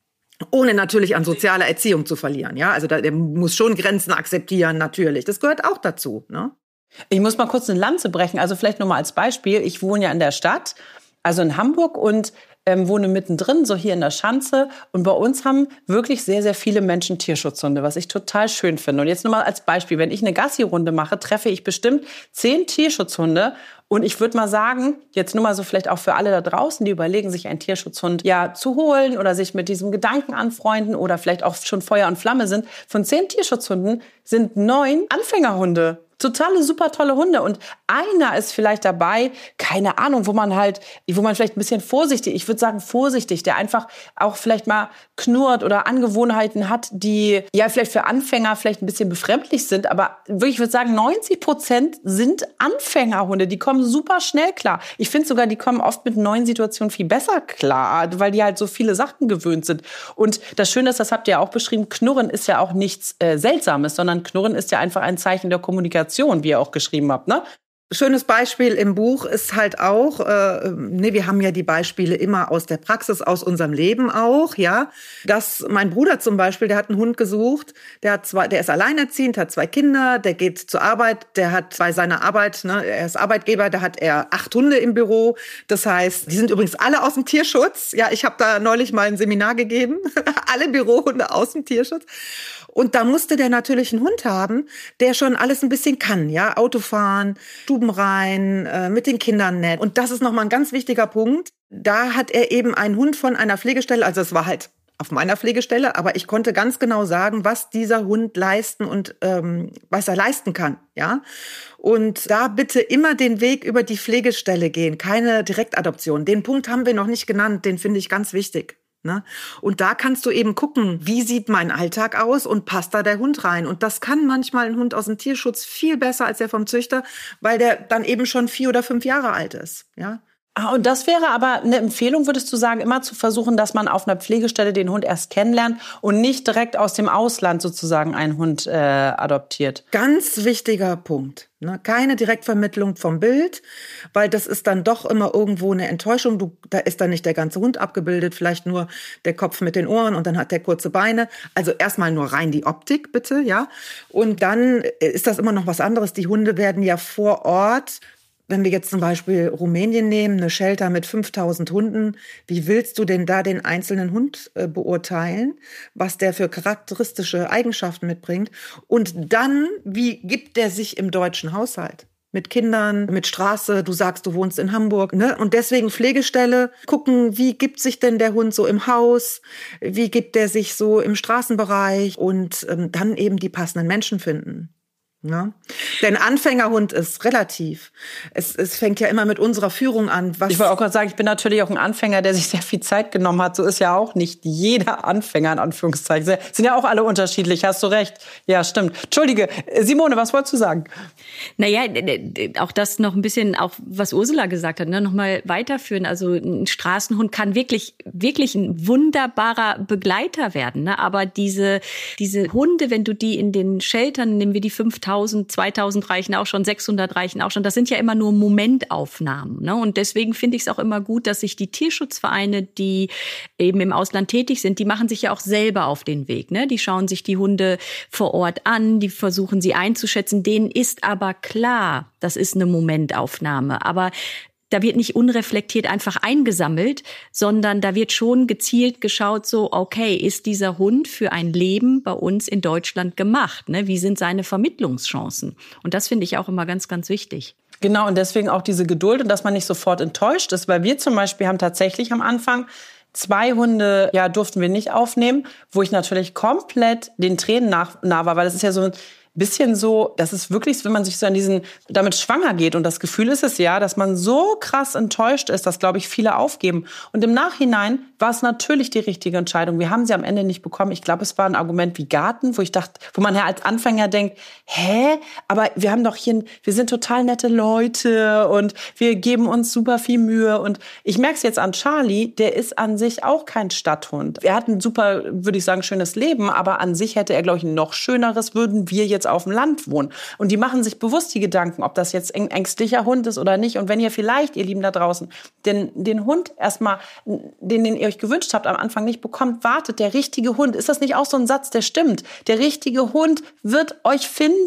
Ohne natürlich an sozialer Erziehung zu verlieren, ja. Also der muss schon Grenzen akzeptieren, natürlich. Das gehört auch dazu, ne? Ich muss mal kurz eine Lanze brechen. Also vielleicht nur mal als Beispiel. Ich wohne ja in der Stadt, also in Hamburg und wohne mittendrin, so hier in der Schanze. Und bei uns haben wirklich sehr, sehr viele Menschen Tierschutzhunde, was ich total schön finde. Und jetzt nur mal als Beispiel, wenn ich eine Gassi-Runde mache, treffe ich bestimmt 10 Tierschutzhunde. Und ich würde mal sagen, jetzt nur mal so vielleicht auch für alle da draußen, die überlegen, sich einen Tierschutzhund ja zu holen oder sich mit diesem Gedanken anfreunden oder vielleicht auch schon Feuer und Flamme sind. Von 10 Tierschutzhunden sind 9 Anfängerhunde. Totale, super tolle Hunde. Und einer ist vielleicht dabei, keine Ahnung, wo man vielleicht ein bisschen vorsichtig, ich würde sagen vorsichtig, der einfach auch vielleicht mal knurrt oder Angewohnheiten hat, die ja vielleicht für Anfänger vielleicht ein bisschen befremdlich sind. Aber wirklich, ich würde sagen, 90% sind Anfängerhunde. Die kommen super schnell klar. Ich finde sogar, die kommen oft mit neuen Situationen viel besser klar, weil die halt so viele Sachen gewöhnt sind. Und das Schöne ist, das habt ihr ja auch beschrieben, Knurren ist ja auch nichts Seltsames, sondern Knurren ist ja einfach ein Zeichen der Kommunikation, wie ihr auch geschrieben habt, ne? Schönes Beispiel im Buch ist halt auch, wir haben ja die Beispiele immer aus der Praxis, aus unserem Leben auch, ja. Dass mein Bruder zum Beispiel, der hat einen Hund gesucht, der ist alleinerziehend, hat 2 Kinder, der geht zur Arbeit, der hat bei seiner Arbeit, ne, er ist Arbeitgeber, da hat er 8 Hunde im Büro. Das heißt, die sind übrigens alle aus dem Tierschutz. Ja, ich habe da neulich mal ein Seminar gegeben, alle Bürohunde aus dem Tierschutz. Und da musste der natürlich einen Hund haben, der schon alles ein bisschen kann, ja, Autofahren, Stuben rein, mit den Kindern nett. Und das ist nochmal ein ganz wichtiger Punkt. Da hat er eben einen Hund von einer Pflegestelle, also es war halt auf meiner Pflegestelle, aber ich konnte ganz genau sagen, was dieser Hund leisten und was er leisten kann, ja. Und da bitte immer den Weg über die Pflegestelle gehen, keine Direktadoption. Den Punkt haben wir noch nicht genannt, den finde ich ganz wichtig. Ne? Und da kannst du eben gucken, wie sieht mein Alltag aus und passt da der Hund rein. Und das kann manchmal ein Hund aus dem Tierschutz viel besser als der vom Züchter, weil der dann eben schon 4 oder 5 Jahre alt ist. Ja? Und das wäre aber eine Empfehlung, würdest du sagen, immer zu versuchen, dass man auf einer Pflegestelle den Hund erst kennenlernt und nicht direkt aus dem Ausland sozusagen einen Hund adoptiert? Ganz wichtiger Punkt. Ne? Keine Direktvermittlung vom Bild, weil das ist dann doch immer irgendwo eine Enttäuschung. Da ist dann nicht der ganze Hund abgebildet, vielleicht nur der Kopf mit den Ohren und dann hat der kurze Beine. Also erstmal nur rein die Optik, bitte, ja. Und dann ist das immer noch was anderes. Die Hunde werden ja vor Ort. Wenn wir jetzt zum Beispiel Rumänien nehmen, eine Shelter mit 5000 Hunden, wie willst du denn da den einzelnen Hund beurteilen, was der für charakteristische Eigenschaften mitbringt? Und dann, wie gibt der sich im deutschen Haushalt? Mit Kindern, mit Straße, du sagst, du wohnst in Hamburg, ne? Und deswegen Pflegestelle, gucken, wie gibt sich denn der Hund so im Haus? Wie gibt der sich so im Straßenbereich? Und dann eben die passenden Menschen finden. Ja. Denn Anfängerhund ist relativ. Es fängt ja immer mit unserer Führung an. Ich wollte auch gerade sagen, ich bin natürlich auch ein Anfänger, der sich sehr viel Zeit genommen hat. So ist ja auch nicht jeder Anfänger, in Anführungszeichen. Sind ja auch alle unterschiedlich, hast du recht. Ja, stimmt. Entschuldige, Simone, was wolltest du sagen? Naja, auch das noch ein bisschen, auch was Ursula gesagt hat, ne, noch mal weiterführen. Also ein Straßenhund kann wirklich ein wunderbarer Begleiter werden. Ne? Aber diese Hunde, wenn du die in den Sheltern, nehmen wir die 5000, 2000 reichen auch schon, 600 reichen auch schon. Das sind ja immer nur Momentaufnahmen. Ne? Und deswegen finde ich es auch immer gut, dass sich die Tierschutzvereine, die eben im Ausland tätig sind, die machen sich ja auch selber auf den Weg. Ne? Die schauen sich die Hunde vor Ort an, die versuchen sie einzuschätzen. Denen ist aber klar, das ist eine Momentaufnahme. Aber da wird nicht unreflektiert einfach eingesammelt, sondern da wird schon gezielt geschaut, so, okay, ist dieser Hund für ein Leben bei uns in Deutschland gemacht? Ne? Wie sind seine Vermittlungschancen? Und das finde ich auch immer ganz, ganz wichtig. Genau, und deswegen auch diese Geduld und dass man nicht sofort enttäuscht ist, weil wir zum Beispiel haben tatsächlich am Anfang 2 Hunde, ja, durften wir nicht aufnehmen, wo ich natürlich komplett den Tränen nah war, weil das ist ja so ein bisschen so, das ist wirklich, wenn man sich so an damit schwanger geht. Und das Gefühl ist es ja, dass man so krass enttäuscht ist, dass, glaube ich, viele aufgeben. Und im Nachhinein war es natürlich die richtige Entscheidung. Wir haben sie am Ende nicht bekommen. Ich glaube, es war ein Argument wie Garten, wo man ja als Anfänger denkt, aber wir haben doch wir sind total nette Leute und wir geben uns super viel Mühe. Und ich merke es jetzt an Charlie, der ist an sich auch kein Stadthund. Er hat ein super, würde ich sagen, schönes Leben, aber an sich hätte er, glaube ich, ein noch schöneres, würden wir jetzt auf dem Land wohnen. Und die machen sich bewusst die Gedanken, ob das jetzt ein ängstlicher Hund ist oder nicht. Und wenn ihr vielleicht, ihr Lieben da draußen, den Hund erstmal, den ihr euch gewünscht habt, am Anfang nicht bekommt, wartet, der richtige Hund. Ist das nicht auch so ein Satz, der stimmt? Der richtige Hund wird euch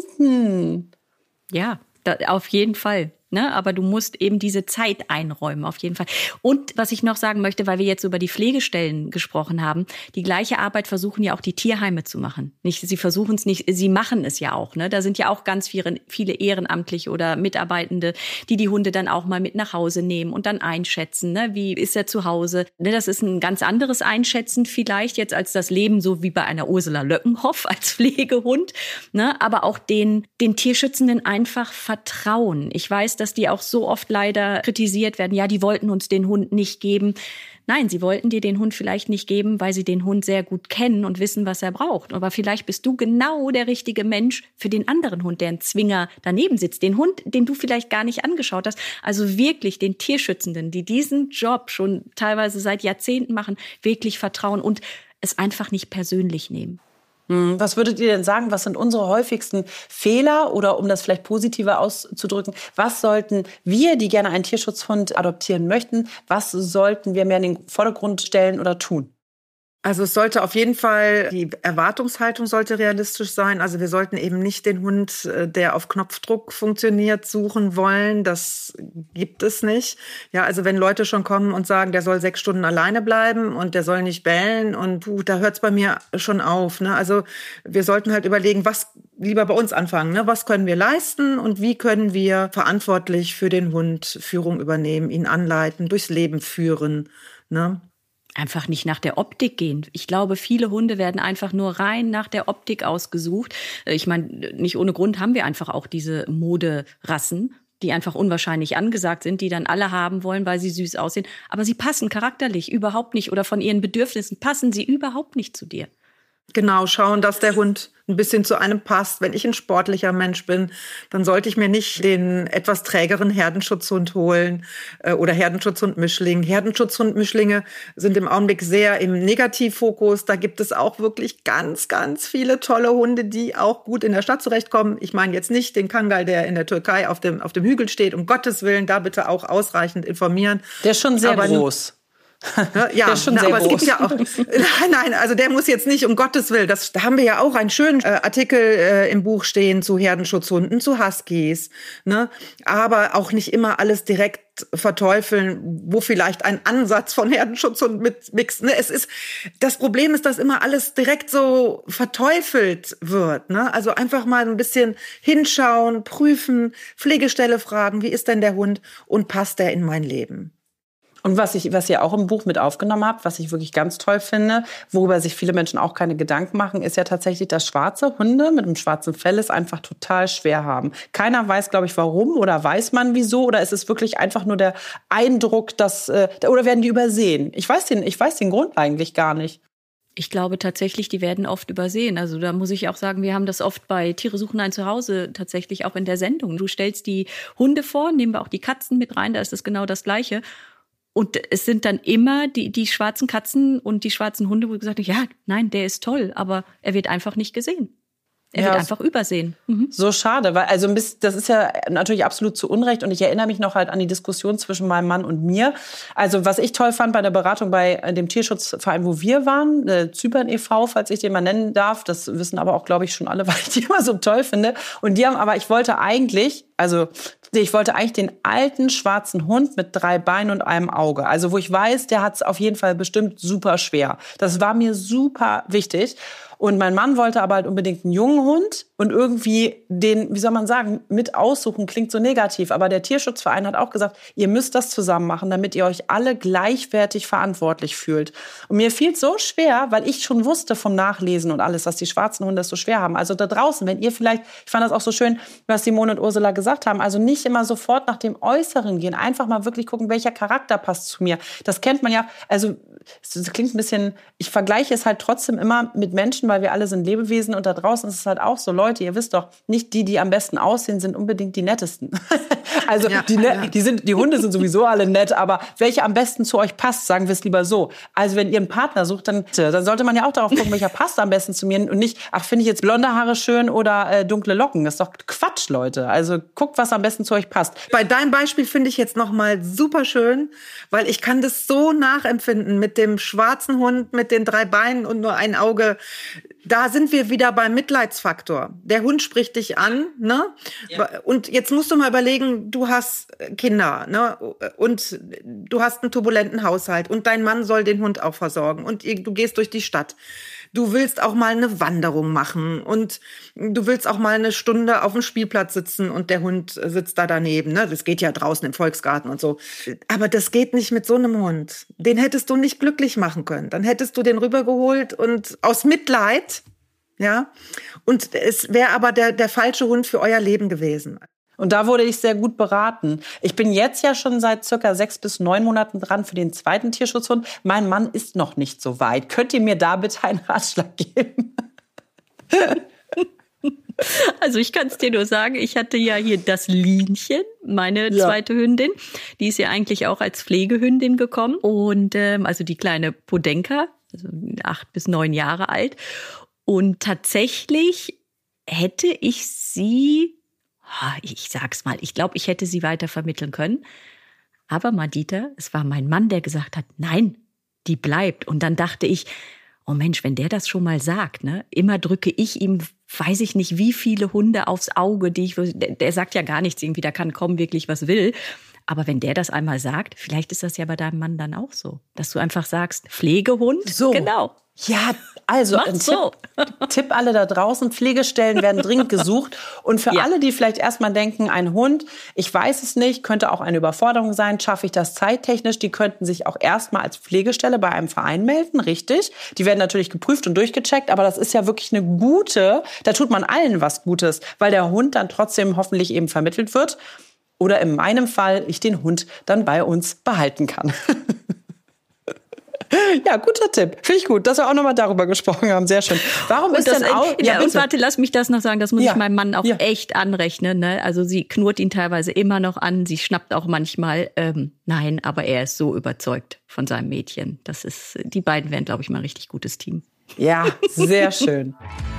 finden. Ja, auf jeden Fall. Ne, aber du musst eben diese Zeit einräumen, auf jeden Fall. Und was ich noch sagen möchte, weil wir jetzt über die Pflegestellen gesprochen haben, die gleiche Arbeit versuchen ja auch die Tierheime zu machen. Sie versuchen es nicht, sie machen es ja auch. Ne? Da sind ja auch ganz viele Ehrenamtliche oder Mitarbeitende, die Hunde dann auch mal mit nach Hause nehmen und dann einschätzen. Ne? Wie ist er zu Hause? Ne, das ist ein ganz anderes Einschätzen vielleicht jetzt als das Leben so wie bei einer Ursula Löckenhoff als Pflegehund. Ne? Aber auch den Tierschützenden einfach vertrauen. Ich weiß, dass die auch so oft leider kritisiert werden. Ja, die wollten uns den Hund nicht geben. Nein, sie wollten dir den Hund vielleicht nicht geben, weil sie den Hund sehr gut kennen und wissen, was er braucht. Aber vielleicht bist du genau der richtige Mensch für den anderen Hund, der ein Zwinger daneben sitzt. Den Hund, den du vielleicht gar nicht angeschaut hast. Also wirklich den Tierschützenden, die diesen Job schon teilweise seit Jahrzehnten machen, wirklich vertrauen und es einfach nicht persönlich nehmen. Was würdet ihr denn sagen, was sind unsere häufigsten Fehler oder um das vielleicht positiver auszudrücken, was sollten wir, die gerne einen Tierschutzhund adoptieren möchten, was sollten wir mehr in den Vordergrund stellen oder tun? Also es sollte auf jeden Fall, die Erwartungshaltung sollte realistisch sein. Also wir sollten eben nicht den Hund, der auf Knopfdruck funktioniert, suchen wollen. Das gibt es nicht. Ja, also wenn Leute schon kommen und sagen, der soll 6 Stunden alleine bleiben und der soll nicht bellen und da hört's bei mir schon auf. Ne? Also wir sollten halt überlegen, was lieber bei uns anfangen. Ne? Was können wir leisten und wie können wir verantwortlich für den Hund Führung übernehmen, ihn anleiten, durchs Leben führen, ne? Einfach nicht nach der Optik gehen. Ich glaube, viele Hunde werden einfach nur rein nach der Optik ausgesucht. Ich meine, nicht ohne Grund haben wir einfach auch diese Moderassen, die einfach unwahrscheinlich angesagt sind, die dann alle haben wollen, weil sie süß aussehen. Aber sie passen charakterlich überhaupt nicht oder von ihren Bedürfnissen passen sie überhaupt nicht zu dir. Genau, schauen, dass der Hund ein bisschen zu einem passt. Wenn ich ein sportlicher Mensch bin, dann sollte ich mir nicht den etwas trägeren Herdenschutzhund holen oder Herdenschutzhund-Mischling. Herdenschutzhund-Mischlinge sind im Augenblick sehr im Negativfokus. Da gibt es auch wirklich ganz, ganz viele tolle Hunde, die auch gut in der Stadt zurechtkommen. Ich meine jetzt nicht den Kangal, der in der Türkei auf dem Hügel steht. Um Gottes Willen, da bitte auch ausreichend informieren. Der ist schon sehr groß. Ja, aber es gibt ja auch. Nein, also der muss jetzt nicht, um Gottes Willen. Da haben wir ja auch einen schönen Artikel im Buch stehen zu Herdenschutzhunden, zu Huskies. Ne? Aber auch nicht immer alles direkt verteufeln, wo vielleicht ein Ansatz von Herdenschutzhund mitmixt. Ne? Das Problem ist, dass immer alles direkt so verteufelt wird. Ne? Also einfach mal ein bisschen hinschauen, prüfen, Pflegestelle fragen, wie ist denn der Hund und passt der in mein Leben? Und was ihr auch im Buch mit aufgenommen habt, was ich wirklich ganz toll finde, worüber sich viele Menschen auch keine Gedanken machen, ist ja tatsächlich, dass schwarze Hunde mit einem schwarzen Fell es einfach total schwer haben. Keiner weiß, glaube ich, warum oder weiß man wieso oder ist es wirklich einfach nur der Eindruck, dass oder werden die übersehen? Ich weiß den Grund eigentlich gar nicht. Ich glaube tatsächlich, die werden oft übersehen. Also da muss ich auch sagen, wir haben das oft bei Tiere suchen ein Zuhause tatsächlich auch in der Sendung. Du stellst die Hunde vor, nehmen wir auch die Katzen mit rein, da ist es genau das Gleiche. Und es sind dann immer die schwarzen Katzen und die schwarzen Hunde, wo gesagt wird, ja, nein, der ist toll, aber er wird einfach nicht gesehen. Er wird einfach übersehen. Mhm. So schade, weil das ist ja natürlich absolut zu Unrecht und ich erinnere mich noch halt an die Diskussion zwischen meinem Mann und mir. Also was ich toll fand bei der Beratung bei dem Tierschutzverein, wo wir waren, Zypern e.V., falls ich den mal nennen darf, das wissen aber auch, glaube ich, schon alle, weil ich die immer so toll finde. Und ich wollte eigentlich den alten schwarzen Hund mit 3 Beinen und einem Auge. Also wo ich weiß, der hat es auf jeden Fall bestimmt super schwer. Das war mir super wichtig. Und mein Mann wollte aber halt unbedingt einen jungen Hund und irgendwie den, wie soll man sagen, mit aussuchen, klingt so negativ. Aber der Tierschutzverein hat auch gesagt, ihr müsst das zusammen machen, damit ihr euch alle gleichwertig verantwortlich fühlt. Und mir fiel es so schwer, weil ich schon wusste vom Nachlesen und alles, dass die schwarzen Hunde es so schwer haben. Also da draußen, wenn ihr vielleicht, ich fand das auch so schön, was Simone und Ursula gesagt haben, also nicht immer sofort nach dem Äußeren gehen, einfach mal wirklich gucken, welcher Charakter passt zu mir. Das kennt man ja, also es klingt ein bisschen, ich vergleiche es halt trotzdem immer mit Menschen, weil wir alle sind Lebewesen und da draußen ist es halt auch so, Leute, ihr wisst doch, nicht die am besten aussehen, sind unbedingt die nettesten. Also ja, die Hunde sind sowieso alle nett, aber welche am besten zu euch passt, sagen wir es lieber so. Also wenn ihr einen Partner sucht, dann sollte man ja auch darauf gucken, welcher passt am besten zu mir und nicht, ach, finde ich jetzt blonde Haare schön oder dunkle Locken. Das ist doch Quatsch, Leute. Also guckt, was am besten zu euch passt. Bei deinem Beispiel finde ich jetzt noch mal super schön, weil ich kann das so nachempfinden mit dem schwarzen Hund, mit den 3 Beinen und nur ein Auge. Da sind wir wieder beim Mitleidsfaktor. Der Hund spricht dich an, ne? Ja. Und jetzt musst du mal überlegen, du hast Kinder, ne? Und du hast einen turbulenten Haushalt und dein Mann soll den Hund auch versorgen und du gehst durch die Stadt. Du willst auch mal eine Wanderung machen und du willst auch mal eine Stunde auf dem Spielplatz sitzen und der Hund sitzt da daneben. Ne? Das geht ja draußen im Volksgarten und so. Aber das geht nicht mit so einem Hund. Den hättest du nicht glücklich machen können. Dann hättest du den rübergeholt und aus Mitleid, ja. Und es wäre aber der falsche Hund für euer Leben gewesen. Und da wurde ich sehr gut beraten. Ich bin jetzt ja schon seit circa 6 bis 9 Monaten dran für den 2. Tierschutzhund. Mein Mann ist noch nicht so weit. Könnt ihr mir da bitte einen Ratschlag geben? Also ich kann es dir nur sagen, ich hatte ja hier das Linchen, meine zweite Hündin. Die ist ja eigentlich auch als Pflegehündin gekommen. Und also die kleine Podenka, also 8 bis 9 Jahre alt. Und tatsächlich hätte ich sie... Ich sag's mal, ich glaube, ich hätte sie weiter vermitteln können. Aber Madita, es war mein Mann, der gesagt hat, nein, die bleibt. Und dann dachte ich, oh Mensch, wenn der das schon mal sagt, ne, immer drücke ich ihm, weiß ich nicht, wie viele Hunde aufs Auge, der sagt ja gar nichts irgendwie, da kann kommen wirklich was will. Aber wenn der das einmal sagt, vielleicht ist das ja bei deinem Mann dann auch so, dass du einfach sagst, Pflegehund, so. Genau. Ja, also ein Tipp alle da draußen, Pflegestellen werden dringend gesucht. Und für alle, die vielleicht erstmal denken, ein Hund, ich weiß es nicht, könnte auch eine Überforderung sein, schaffe ich das zeittechnisch, die könnten sich auch erstmal als Pflegestelle bei einem Verein melden, richtig. Die werden natürlich geprüft und durchgecheckt, aber das ist ja wirklich eine gute, da tut man allen was Gutes, weil der Hund dann trotzdem hoffentlich eben vermittelt wird. Oder in meinem Fall, ich den Hund dann bei uns behalten kann. Ja, guter Tipp. Finde ich gut, dass wir auch nochmal darüber gesprochen haben. Sehr schön. Warum ist denn auch... Und warte, lass mich das noch sagen, das muss ich meinem Mann auch echt anrechnen. Ne? Also sie knurrt ihn teilweise immer noch an, sie schnappt auch manchmal. Nein, aber er ist so überzeugt von seinem Mädchen. Die beiden wären, glaube ich, mal ein richtig gutes Team. Ja, sehr schön.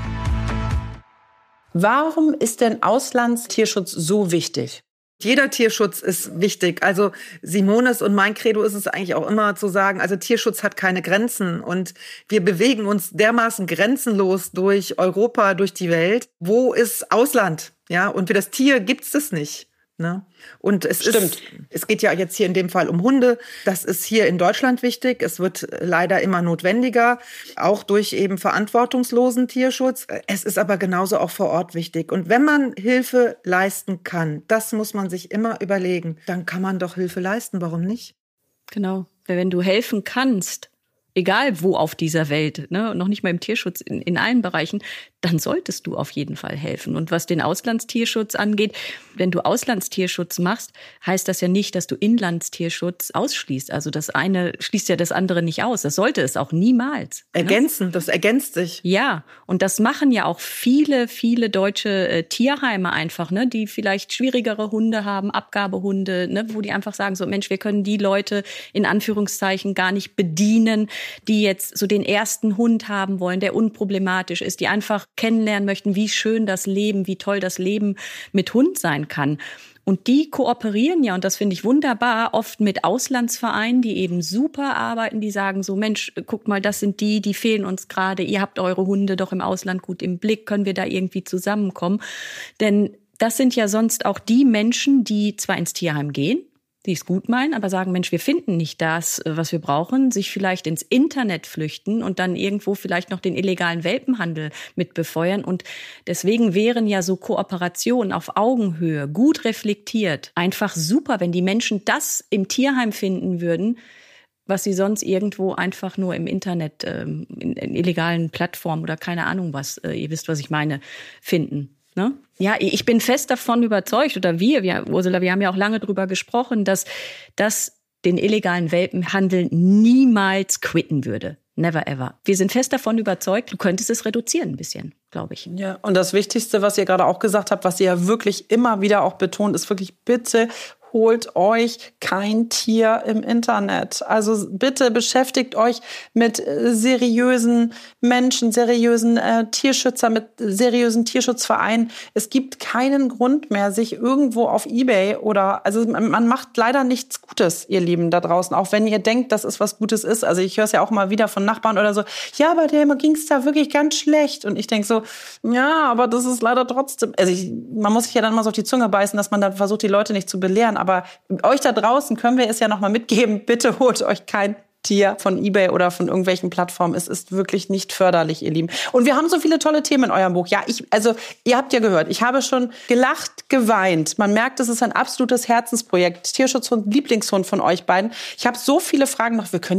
Warum ist denn Auslandstierschutz so wichtig? Jeder Tierschutz ist wichtig. Also Simones und mein Credo ist es eigentlich auch immer zu sagen, also Tierschutz hat keine Grenzen und wir bewegen uns dermaßen grenzenlos durch Europa, durch die Welt. Wo ist Ausland? Ja, und für das Tier gibt's das nicht. Ne? Und es geht ja jetzt hier in dem Fall um Hunde. Das ist hier in Deutschland wichtig. Es wird leider immer notwendiger, auch durch eben verantwortungslosen Tierschutz. Es ist aber genauso auch vor Ort wichtig. Und wenn man Hilfe leisten kann, das muss man sich immer überlegen, dann kann man doch Hilfe leisten. Warum nicht? Genau. Wenn du helfen kannst, egal wo auf dieser Welt, ne, noch nicht mal im Tierschutz, in allen Bereichen, dann solltest du auf jeden Fall helfen. Und was den Auslandstierschutz angeht, wenn du Auslandstierschutz machst, heißt das ja nicht, dass du Inlandstierschutz ausschließt. Also das eine schließt ja das andere nicht aus. Das sollte es auch niemals. Ergänzen, ne? Das ergänzt sich. Ja, und das machen ja auch viele, viele deutsche Tierheime einfach, ne, die vielleicht schwierigere Hunde haben, Abgabehunde, ne, wo die einfach sagen, so Mensch, wir können die Leute in Anführungszeichen gar nicht bedienen, die jetzt so den ersten Hund haben wollen, der unproblematisch ist, die einfach kennenlernen möchten, wie schön das Leben, wie toll das Leben mit Hund sein kann. Und die kooperieren ja, und das finde ich wunderbar, oft mit Auslandsvereinen, die eben super arbeiten, die sagen so, Mensch, guck mal, das sind die fehlen uns gerade, ihr habt eure Hunde doch im Ausland gut im Blick, können wir da irgendwie zusammenkommen? Denn das sind ja sonst auch die Menschen, die zwar ins Tierheim gehen, die es gut meinen, aber sagen, Mensch, wir finden nicht das, was wir brauchen, sich vielleicht ins Internet flüchten und dann irgendwo vielleicht noch den illegalen Welpenhandel mit befeuern. Und deswegen wären ja so Kooperationen auf Augenhöhe, gut reflektiert, einfach super, wenn die Menschen das im Tierheim finden würden, was sie sonst irgendwo einfach nur im Internet, in illegalen Plattformen oder keine Ahnung was, ihr wisst, was ich meine, finden. Ne? Ja, ich bin fest davon überzeugt, oder Ursula, wir haben ja auch lange drüber gesprochen, dass das den illegalen Welpenhandel niemals quitten würde. Never ever. Wir sind fest davon überzeugt, du könntest es reduzieren ein bisschen, glaube ich. Ja, und das Wichtigste, was ihr gerade auch gesagt habt, was ihr ja wirklich immer wieder auch betont, ist wirklich bitte holt euch kein Tier im Internet. Also bitte beschäftigt euch mit seriösen Menschen, seriösen Tierschützern, mit seriösen Tierschutzvereinen. Es gibt keinen Grund mehr, sich irgendwo auf eBay also man macht leider nichts Gutes, ihr Lieben da draußen, auch wenn ihr denkt, dass es was Gutes ist. Also ich höre es ja auch mal wieder von Nachbarn oder so, ja, aber dem ging's da wirklich ganz schlecht. Und ich denke so, ja, aber das ist leider trotzdem, also man muss sich ja dann mal so auf die Zunge beißen, dass man dann versucht, die Leute nicht zu belehren. Aber euch da draußen können wir es ja noch mal mitgeben. Bitte holt euch kein Tier von eBay oder von irgendwelchen Plattformen. Es ist wirklich nicht förderlich, ihr Lieben. Und wir haben so viele tolle Themen in eurem Buch. Ja, ihr habt ja gehört, ich habe schon gelacht, geweint. Man merkt, es ist ein absolutes Herzensprojekt. Tierschutzhund, Lieblingshund von euch beiden. Ich habe so viele Fragen noch. Ihr könnt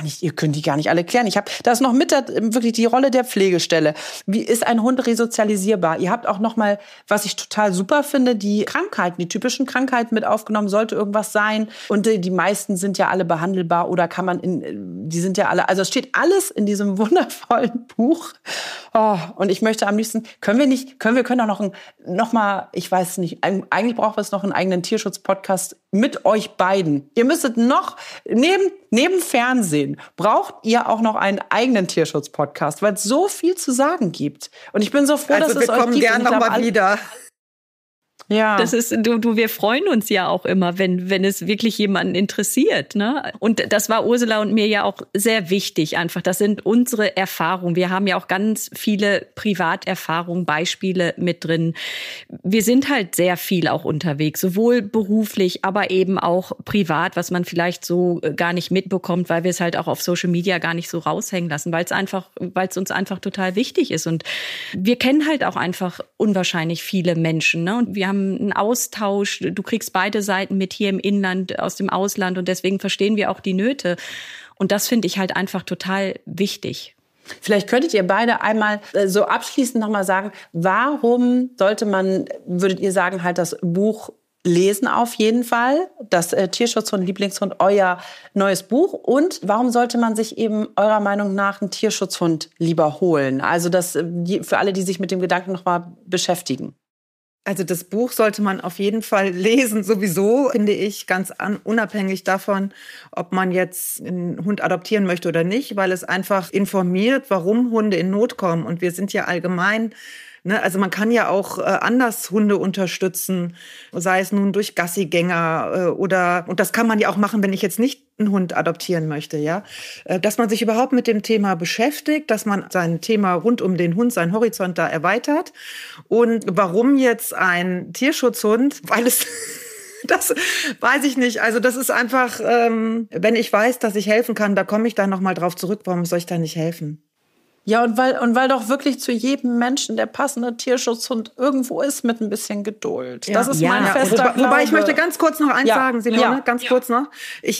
die gar nicht alle klären. Da ist noch wirklich die Rolle der Pflegestelle. Wie ist ein Hund resozialisierbar? Ihr habt auch noch mal, was ich total super finde, die Krankheiten, die typischen Krankheiten mit aufgenommen. Sollte irgendwas sein. Und die meisten sind ja alle behandelbar oder kann man die sind ja alle, also es steht alles in diesem wundervollen Buch. Oh, und ich möchte am liebsten, können wir auch noch mal, ich weiß nicht, eigentlich brauchen wir es noch einen eigenen Tierschutz-Podcast mit euch beiden. Ihr müsstet noch, neben Fernsehen, braucht ihr auch noch einen eigenen Tierschutz-Podcast, weil es so viel zu sagen gibt. Und ich bin so froh, dass es euch gibt. Also wir kommen gern noch mal wieder. Ja. Das ist, wir freuen uns ja auch immer, wenn es wirklich jemanden interessiert, ne? Und das war Ursula und mir ja auch sehr wichtig einfach. Das sind unsere Erfahrungen. Wir haben ja auch ganz viele Privaterfahrungen, Beispiele mit drin. Wir sind halt sehr viel auch unterwegs, sowohl beruflich, aber eben auch privat, was man vielleicht so gar nicht mitbekommt, weil wir es halt auch auf Social Media gar nicht so raushängen lassen, weil es uns einfach total wichtig ist. Und wir kennen halt auch einfach unwahrscheinlich viele Menschen, ne? Und wir haben einen Austausch, du kriegst beide Seiten mit hier im Inland, aus dem Ausland und deswegen verstehen wir auch die Nöte. Und das finde ich halt einfach total wichtig. Vielleicht könntet ihr beide einmal so abschließend nochmal sagen, warum sollte man, würdet ihr sagen, halt das Buch lesen auf jeden Fall. Das Tierschutzhund, Lieblingshund, euer neues Buch. Und warum sollte man sich eben eurer Meinung nach einen Tierschutzhund lieber holen? Also das für alle, die sich mit dem Gedanken noch mal beschäftigen. Also das Buch sollte man auf jeden Fall lesen, sowieso, finde ich, ganz unabhängig davon, ob man jetzt einen Hund adoptieren möchte oder nicht, weil es einfach informiert, warum Hunde in Not kommen. Und wir sind ja allgemein, also man kann ja auch anders Hunde unterstützen, sei es nun durch Gassigänger und das kann man ja auch machen, wenn ich jetzt nicht einen Hund adoptieren möchte, ja. Dass man sich überhaupt mit dem Thema beschäftigt, dass man sein Thema rund um den Hund, seinen Horizont da erweitert. Und warum jetzt ein Tierschutzhund? Weil es das weiß ich nicht. Also das ist einfach, wenn ich weiß, dass ich helfen kann, da komme ich dann noch mal drauf zurück. Warum soll ich da nicht helfen? Ja, und weil doch wirklich zu jedem Menschen der passende Tierschutzhund irgendwo ist mit ein bisschen Geduld. Ja. Das ist mein fester Glaube. Wobei ich möchte ganz kurz noch eins sagen, Simone, ganz kurz noch.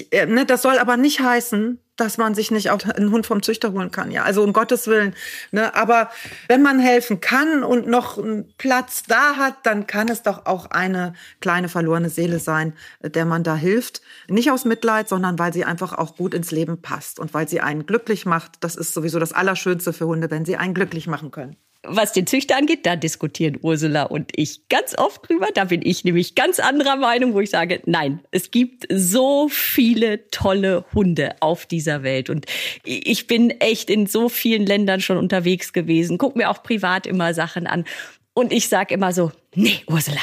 Das soll aber nicht heißen, dass man sich nicht auch einen Hund vom Züchter holen kann. Ja, also um Gottes Willen. Aber wenn man helfen kann und noch einen Platz da hat, dann kann es doch auch eine kleine verlorene Seele sein, der man da hilft. Nicht aus Mitleid, sondern weil sie einfach auch gut ins Leben passt und weil sie einen glücklich macht. Das ist sowieso das Allerschönste für Hunde, wenn sie einen glücklich machen können. Was den Züchter angeht, da diskutieren Ursula und ich ganz oft drüber. Da bin ich nämlich ganz anderer Meinung, wo ich sage, nein, es gibt so viele tolle Hunde auf dieser Welt. Und ich bin echt in so vielen Ländern schon unterwegs gewesen, gucke mir auch privat immer Sachen an. Und ich sage immer so, nee, Ursula,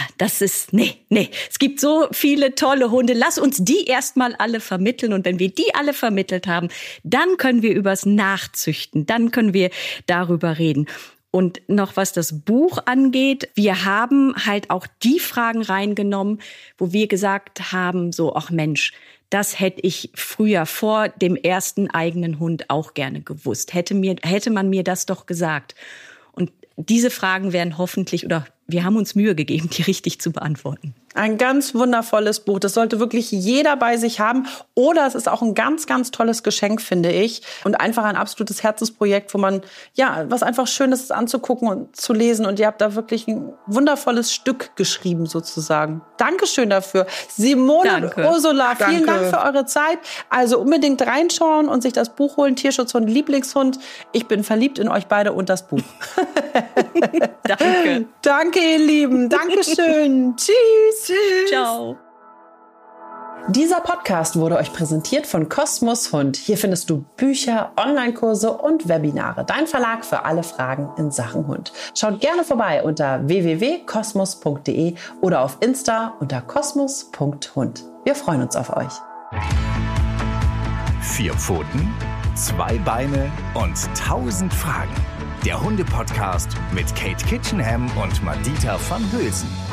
nee. Es gibt so viele tolle Hunde. Lass uns die erstmal alle vermitteln. Und wenn wir die alle vermittelt haben, dann können wir übers Nachzüchten, dann können wir darüber reden. Und noch was das Buch angeht, wir haben halt auch die Fragen reingenommen, wo wir gesagt haben, so, ach Mensch, das hätte ich früher vor dem ersten eigenen Hund auch gerne gewusst. Hätte man mir das doch gesagt. Und diese Fragen werden hoffentlich, oder wir haben uns Mühe gegeben, die richtig zu beantworten. Ein ganz wundervolles Buch. Das sollte wirklich jeder bei sich haben. Oder es ist auch ein ganz, ganz tolles Geschenk, finde ich. Und einfach ein absolutes Herzensprojekt, wo man, was einfach Schönes ist anzugucken und zu lesen. Und ihr habt da wirklich ein wundervolles Stück geschrieben, sozusagen. Dankeschön dafür. Simone und Ursula, vielen Dank für eure Zeit. Also unbedingt reinschauen und sich das Buch holen. Tierschutzhund, Lieblingshund. Ich bin verliebt in euch beide und das Buch. Danke. Danke, ihr Lieben. Dankeschön. Tschüss. Ciao. Dieser Podcast wurde euch präsentiert von Kosmos Hund. Hier findest du Bücher, Online-Kurse und Webinare. Dein Verlag für alle Fragen in Sachen Hund. Schaut gerne vorbei unter www.kosmos.de oder auf Insta unter kosmos.hund. Wir freuen uns auf euch. 4 Pfoten, 2 Beine und 1000 Fragen. Der Hunde-Podcast mit Kate Kitchenham und Madita van Hülsen.